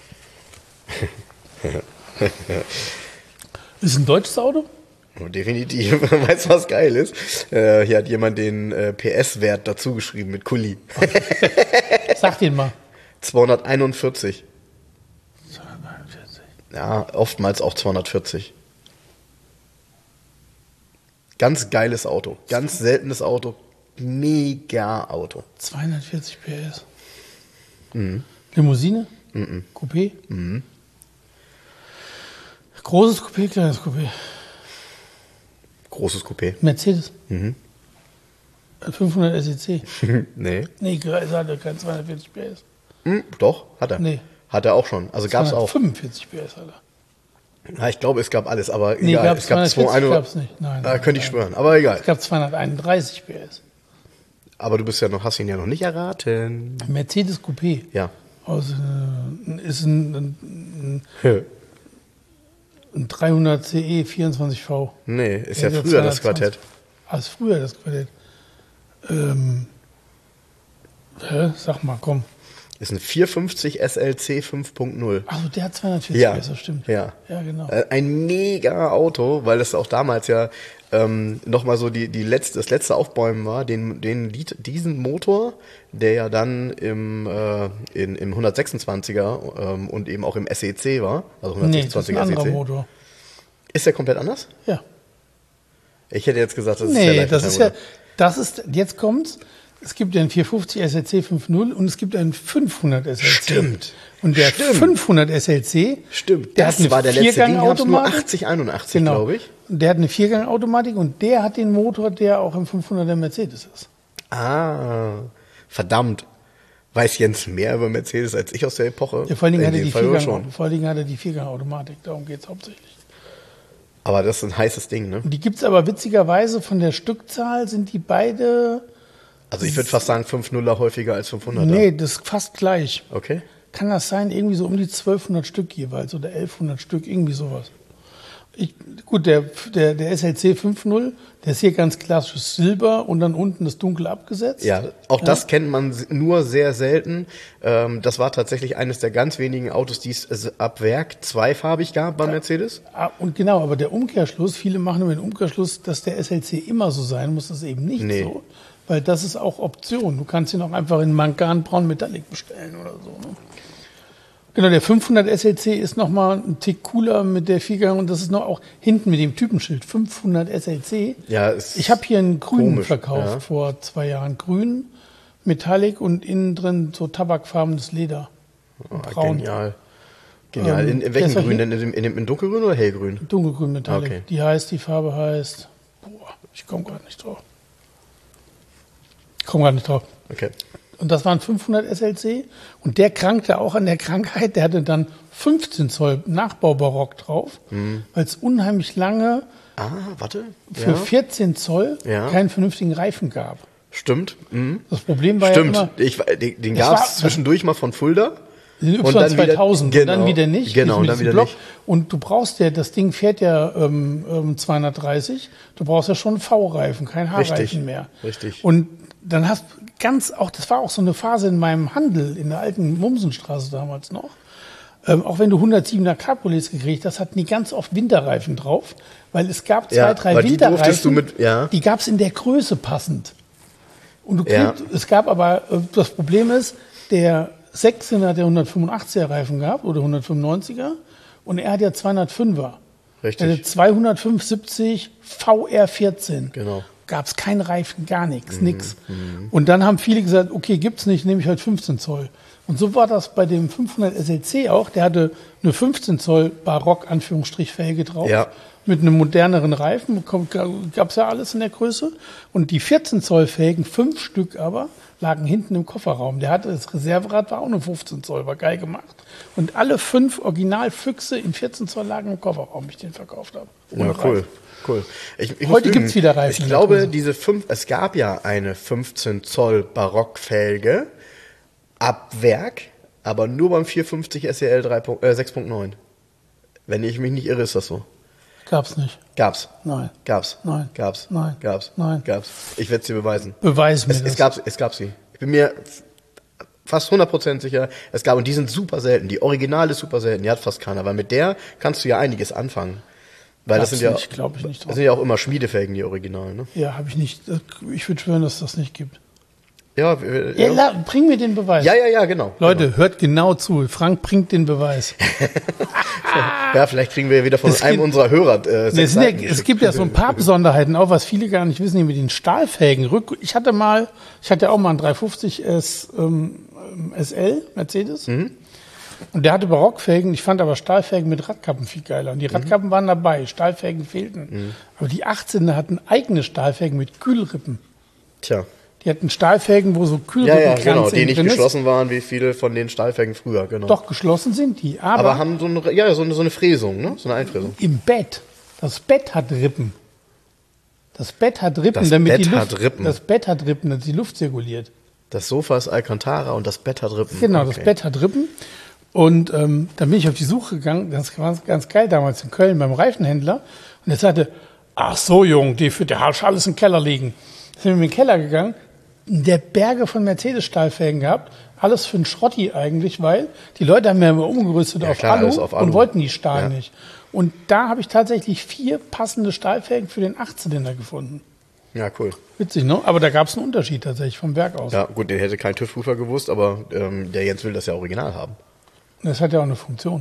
Ist ein deutsches Auto? Oh, definitiv. Weißt du, was geil ist? Hier hat jemand den PS-Wert dazu geschrieben mit Kuli. Sag den mal. 241. 241. Ja, oftmals auch 240. Ganz geiles Auto. Ganz seltenes Auto. Mega Auto. 240 PS. Limousine? Coupé? Großes Coupé, kleines Coupé. Großes Coupé. Mercedes? 500 SEC? Nee. Nee, es hat ja kein 240 PS. Doch, hat er. Nee. Hat er auch schon. Also gab's auch. 45 PS hat er. Ja, ich glaube, es gab alles, aber Nee, egal. gab's Es gab 240 gab's nicht. Nein, könnte ich schwören, aber egal. Es gab 231 PS. Aber du hast ihn ja noch nicht erraten. Mercedes Coupé. Ja. Ist ein 300 CE 24V. Nee, ist ja Der früher das 220. Quartett. Ist früher das Quartett. Sag mal, komm. Ist ein 450 SLC 5.0. Achso, der hat 240 Ja. PS, das stimmt. Ja. Ja, genau. Ein mega Auto, weil es auch damals ja nochmal so das letzte Aufbäumen war, diesen Motor, der ja dann im 126er und eben auch im SEC war, also 126er Nee, das ist ein anderer SEC. Motor. Ist der komplett anders? Ja. Ich hätte jetzt gesagt, das ist Nee, der das ist, jetzt kommt's. Es gibt einen 450 SLC 5.0 und es gibt einen 500 SLC. Stimmt. Und der 500 SLC, Stimmt, der hat eine war der letzte. Den gab's nur Viergang-Automatik. 80, 81, Genau. glaube ich. Und der hat eine Viergang-Automatik und der hat den Motor, der auch im 500er Mercedes ist. Ah, verdammt. Weiß Jens mehr über Mercedes als ich aus der Epoche? Ja, vor allen Dingen In hat er dem die Fall wohl Viergang-Automatik, darum geht's hauptsächlich. Aber das ist ein heißes Ding, ne? Und die gibt's aber witzigerweise von der Stückzahl sind die beide, Also ich würde fast sagen 5.0er häufiger als 500er. nee, das ist fast gleich. Okay. Kann das sein, irgendwie so um die 1200 Stück jeweils oder 1100 Stück, irgendwie sowas. Gut, der SLC 5.0, der ist hier ganz klassisches Silber und dann unten das Dunkel abgesetzt. Ja, auch das kennt man nur sehr selten. Das war tatsächlich eines der ganz wenigen Autos, die es ab Werk zweifarbig gab bei Mercedes. Und genau, aber der Umkehrschluss, viele machen immer den Umkehrschluss, dass der SLC immer so sein muss, das ist eben nicht Nee. so. Weil das ist auch Option. Du kannst ihn auch einfach in Mangan-Braun Metallic bestellen oder so. Ne? Genau, der 500 SLC ist nochmal ein Tick cooler mit der Viergang und das ist noch auch hinten mit dem Typenschild 500 SLC. Ja, Ich habe hier einen grünen komisch, verkauft ja. vor 2 Jahren. Grün, Metallic und innen drin so tabakfarbenes Leder. Braun. Genial. Genial. In der welchem ist doch Grün hier- denn? In dunkelgrün oder hellgrün? Dunkelgrün Metallic. Okay. Die Farbe heißt, ich komme gerade nicht drauf. Okay. Und das waren 500 SLC und der krankte auch an der Krankheit. Der hatte dann 15 Zoll Nachbaubarock drauf, weil es unheimlich lange Warte. für 14 Zoll Ja. keinen vernünftigen Reifen gab. Stimmt. Mhm. Das Problem war Stimmt. ja immer, Den Das gab war- es zwischendurch mal von Fulda. den Und dann wieder- Y2000 und dann genau, wieder nicht. genau, mit und dann diesem wieder Block. nicht. Und du brauchst ja, das Ding fährt ja 230, du brauchst ja schon einen V-Reifen, kein H-Reifen Richtig, mehr. richtig. Und dann das war auch so eine Phase in meinem Handel, in der alten Mumsenstraße damals noch. Auch wenn du 107er Cabriolets gekriegt hast, hatten die ganz oft Winterreifen drauf, weil es gab Ja, 2, 3 aber die durftest du Winterreifen, ja. die gab es in der Größe passend. Und du Ja. es gab aber, das Problem ist, der 16er, der 185er Reifen gab, oder 195er, und er hat ja 205er. Richtig. Er hatte 275 VR14. Genau. Gab es keinen Reifen, gar nichts, nix. Und dann haben viele gesagt, okay, gibt's nicht, nehme ich halt 15 Zoll. Und so war das bei dem 500 SLC auch. Der hatte eine 15 Zoll Barock, Anführungsstrich, Felge drauf. Ja. Mit einem moderneren Reifen, gab's ja alles in der Größe. Und die 14 Zoll Felgen, 5 Stück aber, lagen hinten im Kofferraum. Der hatte das Reserverad, war auch eine 15 Zoll, war geil gemacht. Und alle 5 Originalfüchse in 14 Zoll lagen im Kofferraum, wie ich den verkauft habe. Ja, Ohne cool. Reifen. Cool. Ich muss Heute lügen. gibt's wieder Reifen Ich in der glaube, Größe. es gab ja eine 15 Zoll Barockfelge. Ab Werk, aber nur beim 450 SEL 6.9. Wenn ich mich nicht irre, ist das so. Gab's nicht. Gab's. Nein. Gab's. Nein. Gab's. Nein. Gab's. Nein. Gab's. Ich werde es dir beweisen. Beweis mir das. Es gab sie. Ich bin mir fast 100% sicher, es gab, und die sind super selten. Die Originale ist super selten, die hat fast keiner, weil mit der kannst du ja einiges anfangen. Weil das sind ja, glaube ich nicht drauf. Das sind ja auch immer Schmiedefelgen, die Originalen, ne? Ja, habe ich nicht. Ich würde schwören, dass es das nicht gibt. Ja, Bring mir den Beweis. Ja, genau. Leute, hört genau zu. Frank bringt den Beweis. Ja, vielleicht kriegen wir wieder von einem unserer Hörer. Es gibt ja so ein paar Besonderheiten, auch was viele gar nicht wissen, mit den Stahlfelgen. Ich hatte auch mal einen 350 SL Mercedes. Und der hatte Barockfelgen. Ich fand aber Stahlfelgen mit Radkappen viel geiler. Und die Radkappen waren dabei, Stahlfelgen fehlten. Aber die 18er hatten eigene Stahlfelgen mit Kühlrippen. Tja. Die hatten Stahlfelgen, wo so Kühlrippen ja, genau, die nicht geschlossen waren, wie viele von den Stahlfelgen früher, genau. Doch, geschlossen sind die, aber haben so eine Fräsung, ne? So eine Einfräsung. Im Bett. Das Bett hat Rippen. Das Bett hat Rippen, Das damit Bett die Luft, hat Rippen. Das Bett hat Rippen, damit die Luft zirkuliert. Das Sofa ist Alcantara und das Bett hat Rippen. Genau, okay. Das Bett hat Rippen. Und dann bin ich auf die Suche gegangen, das war ganz geil damals in Köln beim Reifenhändler. Und er sagte, ach so, Jung, der hat alles im Keller liegen. Dann sind wir in den Keller gegangen, der Berge von Mercedes-Stahlfelgen gehabt, alles für einen Schrotti eigentlich, weil die Leute haben ja immer umgerüstet auf Alu und wollten die Stahl nicht. Und da habe ich tatsächlich 4 passende Stahlfelgen für den 8-Zylinder gefunden. Ja, cool. Witzig, ne? Aber da gab es einen Unterschied tatsächlich vom Werk aus. Ja, gut, den hätte kein TÜV-Prüfer gewusst, aber der Jens will das ja original haben. Das hat ja auch eine Funktion.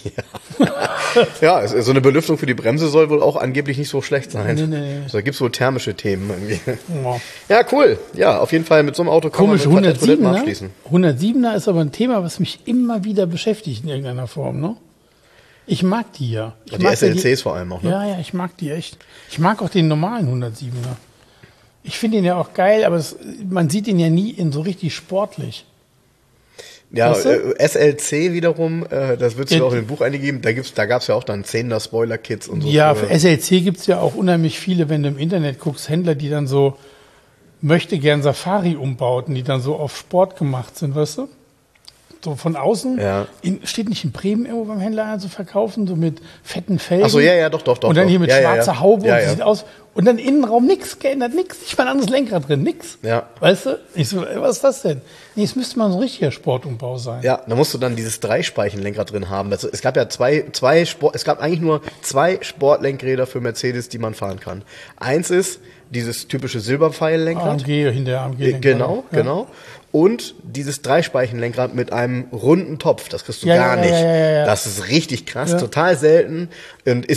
Ja, so eine Belüftung für die Bremse soll wohl auch angeblich nicht so schlecht sein. Nee. Also, da gibt es wohl thermische Themen irgendwie. Ja. Ja, cool. Ja, auf jeden Fall mit so einem Auto kann Komisch, man mit 107er, abschließen. 107er ist aber ein Thema, was mich immer wieder beschäftigt in irgendeiner Form, ne? Ich mag die ja. Die SLCs vor allem auch, ne? Ja, ich mag die echt. Ich mag auch den normalen 107er. Ich finde ihn ja auch geil, aber man sieht ihn ja nie in so richtig sportlich. Ja, weißt du? SLC wiederum, das würdest du auch in dem Buch eingegeben, da gab es ja auch dann 10er Spoiler-Kits und so. Ja, für SLC gibt es ja auch unheimlich viele, wenn du im Internet guckst, Händler, die dann so möchte gern Safari umbauten, die dann so auf Sport gemacht sind, weißt du? So von außen. Ja. Steht nicht in Bremen irgendwo beim Händler zu verkaufen, so mit fetten Felgen? Ach so, ja, doch. Und dann hier mit schwarzer Haube Ja, und sieht aus. Und dann Innenraum nichts geändert, nichts. Nicht mal ein anderes Lenkrad drin, nix. Ja. Weißt du? Ich so, was ist das denn? Nee, es müsste mal so ein richtiger Sportumbau sein. Ja, da musst du dann dieses 3-Speichen-Lenkrad drin haben. Es gab ja es gab eigentlich nur 2 Sportlenkräder für Mercedes, die man fahren kann. Eins ist dieses typische Silberpfeil-Lenkrad. AMG hinter AMG. Genau. Und dieses 3-Speichen-Lenkrad mit einem runden Topf. Das kriegst du gar nicht. Ja. Das ist richtig krass, total selten und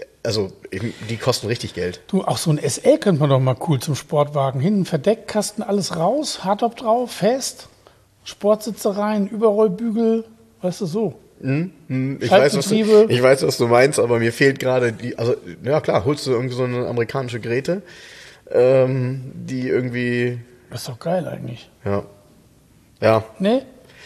die kosten richtig Geld. Du, auch so ein SL könnte man doch mal cool zum Sportwagen. Hinten verdeckt, Kasten, alles raus, Hardtop drauf, fest, Sportsitze rein, Überrollbügel, weißt du, so. Ich weiß, was du meinst, aber mir fehlt gerade ja klar, holst du irgendwie so eine amerikanische Grete, die irgendwie... Das ist doch geil eigentlich. Ja. Nee?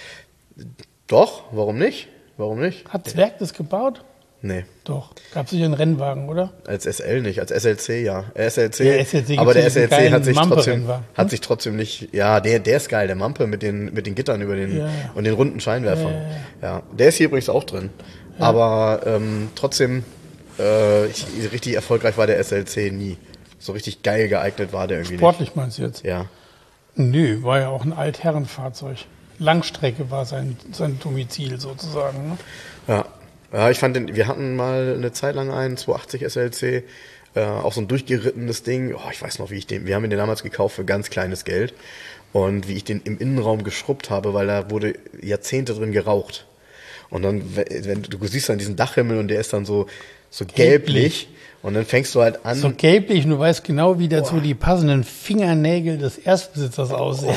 Doch, warum nicht? Hat das Werk das gebaut? Nee. Doch. Gab sicher einen Rennwagen, oder? Als SL nicht, als SLC ja. SLC aber der gibt's ja SLC diesen hat sich trotzdem nicht, ja, der ist geil, der Mampe mit den Gittern über den und den runden Scheinwerfern. Ja. Der ist hier übrigens auch drin. Ja. Aber trotzdem richtig erfolgreich war der SLC nie. So richtig geil geeignet war der irgendwie Sportlich meinst du jetzt? Ja. Nö, war ja auch ein Altherrenfahrzeug. Langstrecke war sein Domizil sozusagen. Ne? Ja, ich fand wir hatten mal eine Zeit lang einen 280 SLC, auch so ein durchgerittenes Ding. Oh, ich weiß noch, wir haben ihn damals gekauft für ganz kleines Geld und wie ich den im Innenraum geschrubbt habe, weil da wurde Jahrzehnte drin geraucht. Und dann, wenn du siehst dann diesen Dachhimmel und der ist dann so gelblich. Und dann fängst du halt an. So gelblich, und du weißt genau, wie dazu die passenden Fingernägel des Erstbesitzers aussehen.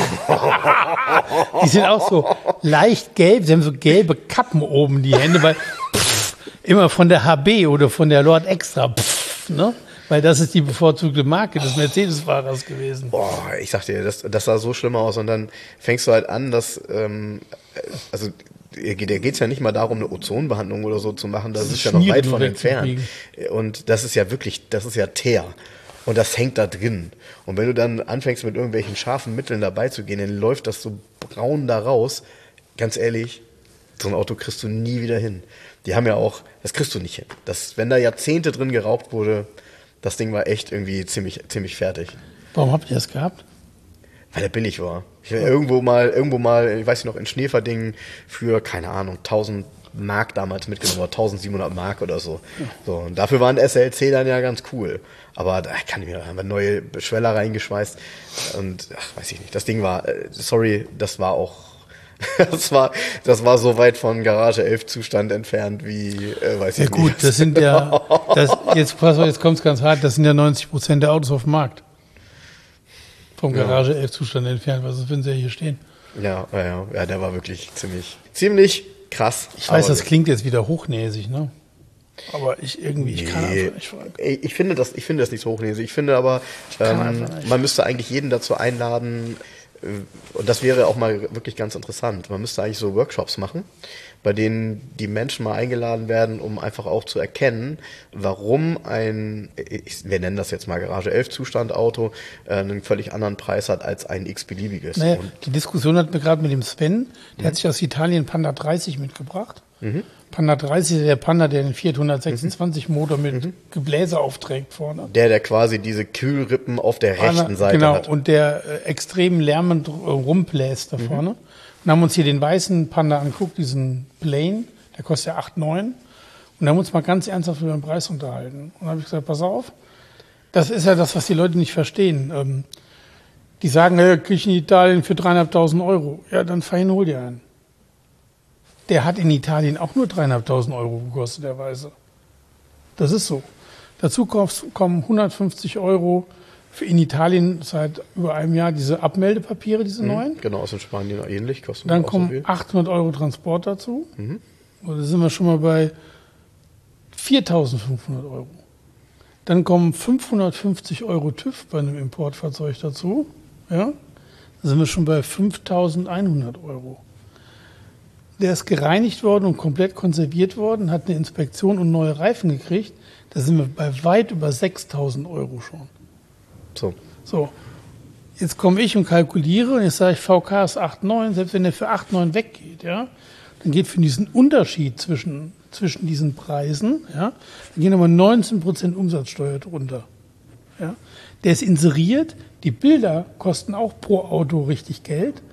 Die sind auch so leicht gelb, sie haben so gelbe Kappen oben, die Hände, weil immer von der HB oder von der Lord Extra, ne? Weil das ist die bevorzugte Marke des Mercedes-Fahrers gewesen. Boah, ich sag dir, das sah so schlimm aus. Und dann fängst du halt an, der geht's ja nicht mal darum, eine Ozonbehandlung oder so zu machen. Das ist ja noch weit von entfernt. Und das ist ja Teer. Und das hängt da drin. Und wenn du dann anfängst, mit irgendwelchen scharfen Mitteln dabei zu gehen, dann läuft das so braun da raus. Ganz ehrlich, so ein Auto kriegst du nie wieder hin. Die haben ja auch, das kriegst du nicht hin. Wenn da Jahrzehnte drin geraubt wurde, das Ding war echt irgendwie ziemlich fertig. Warum habt ihr das gehabt? Weil der billig war. Ich war irgendwo mal, ich weiß nicht noch, in Schneverdingen für, keine Ahnung, 1000 Mark damals mitgenommen, oder 1700 Mark oder so. So, und dafür war ein SLC dann ja ganz cool. Aber da haben wir neue Schweller reingeschweißt und, weiß ich nicht, das Ding war, sorry, das war auch, das war so weit von Garage 11 Zustand entfernt wie, weiß ich nicht. Ja gut, das sind ja, jetzt kommt es ganz hart, das sind ja 90% der Autos auf dem Markt. Vom Garage 11 Zustand entfernt, was würden sie ja hier stehen? Ja, der war wirklich ziemlich krass. Ich weiß, das klingt jetzt wieder hochnäsig, ne? Aber ich kann einfach nicht fragen. Ich finde das nicht so hochnäsig. Ich finde aber, man müsste eigentlich jeden dazu einladen, und das wäre auch mal wirklich ganz interessant. Man müsste eigentlich so Workshops machen, bei denen die Menschen mal eingeladen werden, um einfach auch zu erkennen, warum wir nennen das jetzt mal Garage 11 Zustand Auto, einen völlig anderen Preis hat als ein x-beliebiges. Naja, die Diskussion hatten wir gerade mit dem Sven, der hat sich aus Italien Panda 30 mitgebracht. Panda 30 ist der Panda, der den Fiat 126 Motor mit Gebläse aufträgt vorne. Der quasi diese Kühlrippen auf der rechten Seite hat. Genau, und der extrem lärmend rumbläst da vorne. Und haben uns hier den weißen Panda angeguckt, diesen Plain, der kostet ja 8,9. Und haben uns mal ganz ernsthaft über den Preis unterhalten. Und dann habe ich gesagt, pass auf, das ist ja das, was die Leute nicht verstehen. Die sagen, krieg ich in Italien für 3.500 Euro. Ja, dann fahr hin, hol dir einen. Der hat in Italien auch nur 3.500 Euro gekostet, der Weiße. Das ist so. Dazu kommen 150 Euro für in Italien seit über einem Jahr diese Abmeldepapiere, diese neuen. Genau, aus Spanien ähnlich. Kosten Dann auch kommen so viel. 800 Euro Transport dazu. Und da sind wir schon mal bei 4.500 Euro. Dann kommen 550 Euro TÜV bei einem Importfahrzeug dazu. Ja? Da sind wir schon bei 5.100 Euro. Der ist gereinigt worden und komplett konserviert worden, hat eine Inspektion und neue Reifen gekriegt. Da sind wir bei weit über 6.000 Euro schon. So, jetzt komme ich und kalkuliere und jetzt sage ich, VK ist 8,9, selbst wenn der für 8,9 weggeht, ja, dann geht für diesen Unterschied zwischen diesen Preisen, ja, dann gehen aber 19% Umsatzsteuer drunter. Ja. Der ist inseriert, die Bilder kosten auch pro Auto richtig Geld.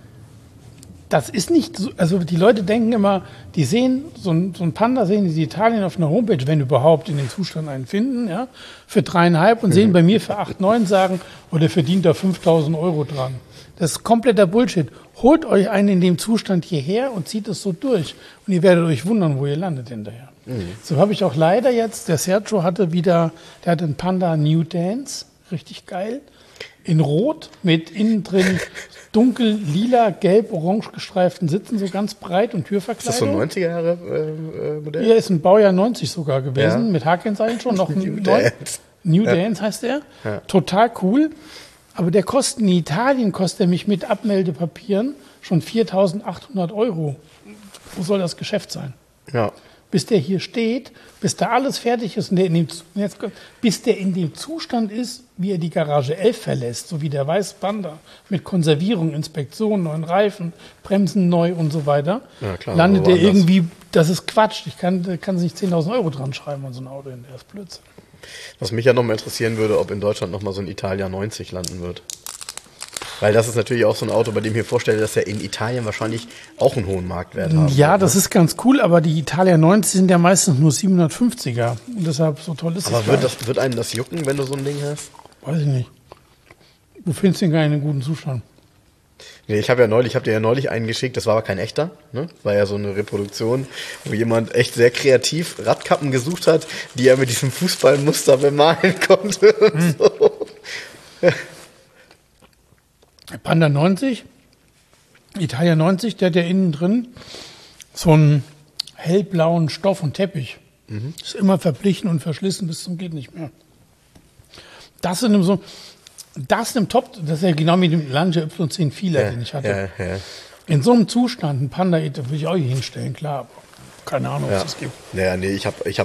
Das ist nicht so, also die Leute denken immer, die sehen so ein Panda, sehen die Italien auf einer Homepage, wenn überhaupt in den Zustand einen finden, ja, für 3,5 und sehen bei mir für 8,9 sagen, oh, der verdient da 5.000 Euro dran. Das ist kompletter Bullshit. Holt euch einen in dem Zustand hierher und zieht es so durch. Und ihr werdet euch wundern, wo ihr landet hinterher. So habe ich auch leider jetzt, der Sergio hatte einen Panda New Dance, richtig geil, in Rot mit innen drin dunkel, lila, gelb, orange gestreiften Sitzen, so ganz breit und Türverkleidung. Ist das so ein 90er-Jahre-Modell? Ja, ist ein Baujahr 90 sogar gewesen, mit H-Kennzeichen schon. Noch New Dance heißt der. Ja. Total cool. Aber der kostet in Italien, mich mit Abmeldepapieren schon 4.800 Euro. Wo soll das Geschäft sein? Ja. Bis der hier steht, bis da alles fertig ist und bis der in dem Zustand ist, wie er die Garage 11 verlässt, so wie der weiße Panda, mit Konservierung, Inspektion, neuen Reifen, Bremsen neu und so weiter, ja, klar, landet der irgendwie, das ist Quatsch, kann sich 10.000 Euro dran schreiben an so ein Auto, der ist Blödsinn. Was mich ja noch mal interessieren würde, ob in Deutschland noch mal so ein Italia 90 landen wird. Weil das ist natürlich auch so ein Auto, bei dem ich mir vorstelle, dass er in Italien wahrscheinlich auch einen hohen Marktwert hat. Ja, das ist ganz cool, aber die Italia 90 sind ja meistens nur 750er. Und deshalb so toll ist es. Aber wird einem das jucken, wenn du so ein Ding hast? Weiß ich nicht. Du findest den gar nicht in einem guten Zustand. Nee, ich hab dir ja neulich einen geschickt, das war aber kein echter, ne? War ja so eine Reproduktion, wo jemand echt sehr kreativ Radkappen gesucht hat, die er mit diesem Fußballmuster bemalen konnte. Und so. Panda 90, Italia 90, der hat ja innen drin so einen hellblauen Stoff und Teppich. Ist immer verblichen und verschlissen bis zum geht nicht mehr. Das in einem Top, das ist ja genau wie dem Lancia Y10 Fila, den ich hatte. Ja. In so einem Zustand, ein Panda, da würde ich auch hier hinstellen, klar, aber keine Ahnung, was es gibt. Ja, nee, ich hab auch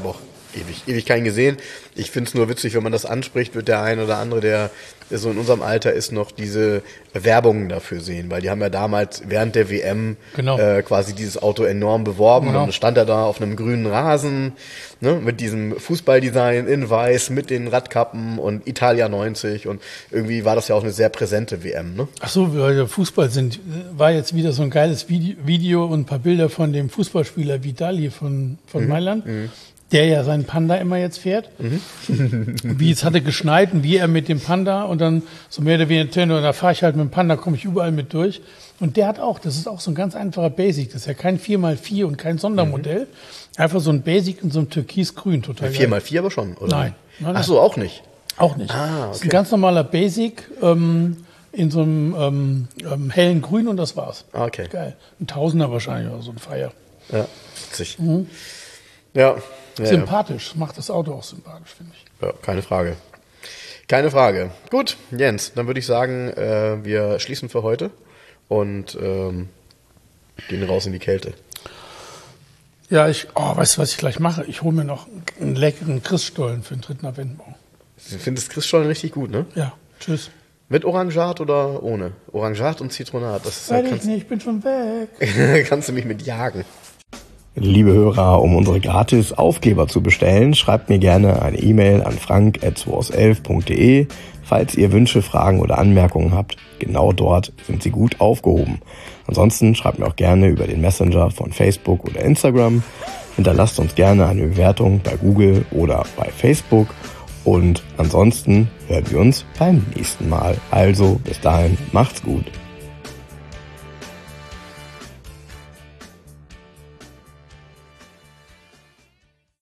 ewig keinen gesehen. Ich finde es nur witzig, wenn man das anspricht, wird der ein oder andere, der so in unserem Alter ist, noch diese Werbungen dafür sehen, weil die haben ja damals während der WM quasi dieses Auto enorm beworben und dann stand er da auf einem grünen Rasen, ne, mit diesem Fußballdesign in weiß, mit den Radkappen und Italia 90 und irgendwie war das ja auch eine sehr präsente WM, ne? Ach so, weil wir Fußball sind, war jetzt wieder so ein geiles Video und ein paar Bilder von dem Fußballspieler Vitali von Mailand. Der ja seinen Panda immer jetzt fährt. Wie es hatte geschneit und wie er mit dem Panda und dann so mehr oder weniger, und da fahre ich halt mit dem Panda, komme ich überall mit durch. Und der hat auch, das ist auch so ein ganz einfacher Basic. Das ist ja kein 4x4 und kein Sondermodell. Einfach so ein Basic in so einem Türkisgrün, total geil. 4x4 aber schon, oder? Nein. Ach so, auch nicht? Auch nicht. Das ist ein ganz normaler Basic in so einem hellen Grün und das war's. Okay. Geil. Ein Tausender wahrscheinlich oder so ein Feier. Ja, witzig. Ja. Sympathisch, macht das Auto auch sympathisch, finde ich. Ja, keine Frage. Keine Frage. Gut, Jens, dann würde ich sagen, wir schließen für heute und gehen raus in die Kälte. Ja, weißt du, was ich gleich mache? Ich hole mir noch einen leckeren Christstollen für den 3. Adventbaum. Du findest Christstollen richtig gut, ne? Ja, tschüss. Mit Orangat oder ohne? Orangat und Zitronat. Das Weiß ich nicht, ich bin schon weg. Kannst du mich mit jagen. Liebe Hörer, um unsere gratis Aufkleber zu bestellen, schreibt mir gerne eine E-Mail an frank@2aus11.de. Falls ihr Wünsche, Fragen oder Anmerkungen habt, genau dort sind sie gut aufgehoben. Ansonsten schreibt mir auch gerne über den Messenger von Facebook oder Instagram. Hinterlasst uns gerne eine Bewertung bei Google oder bei Facebook. Und ansonsten hören wir uns beim nächsten Mal. Also bis dahin, macht's gut.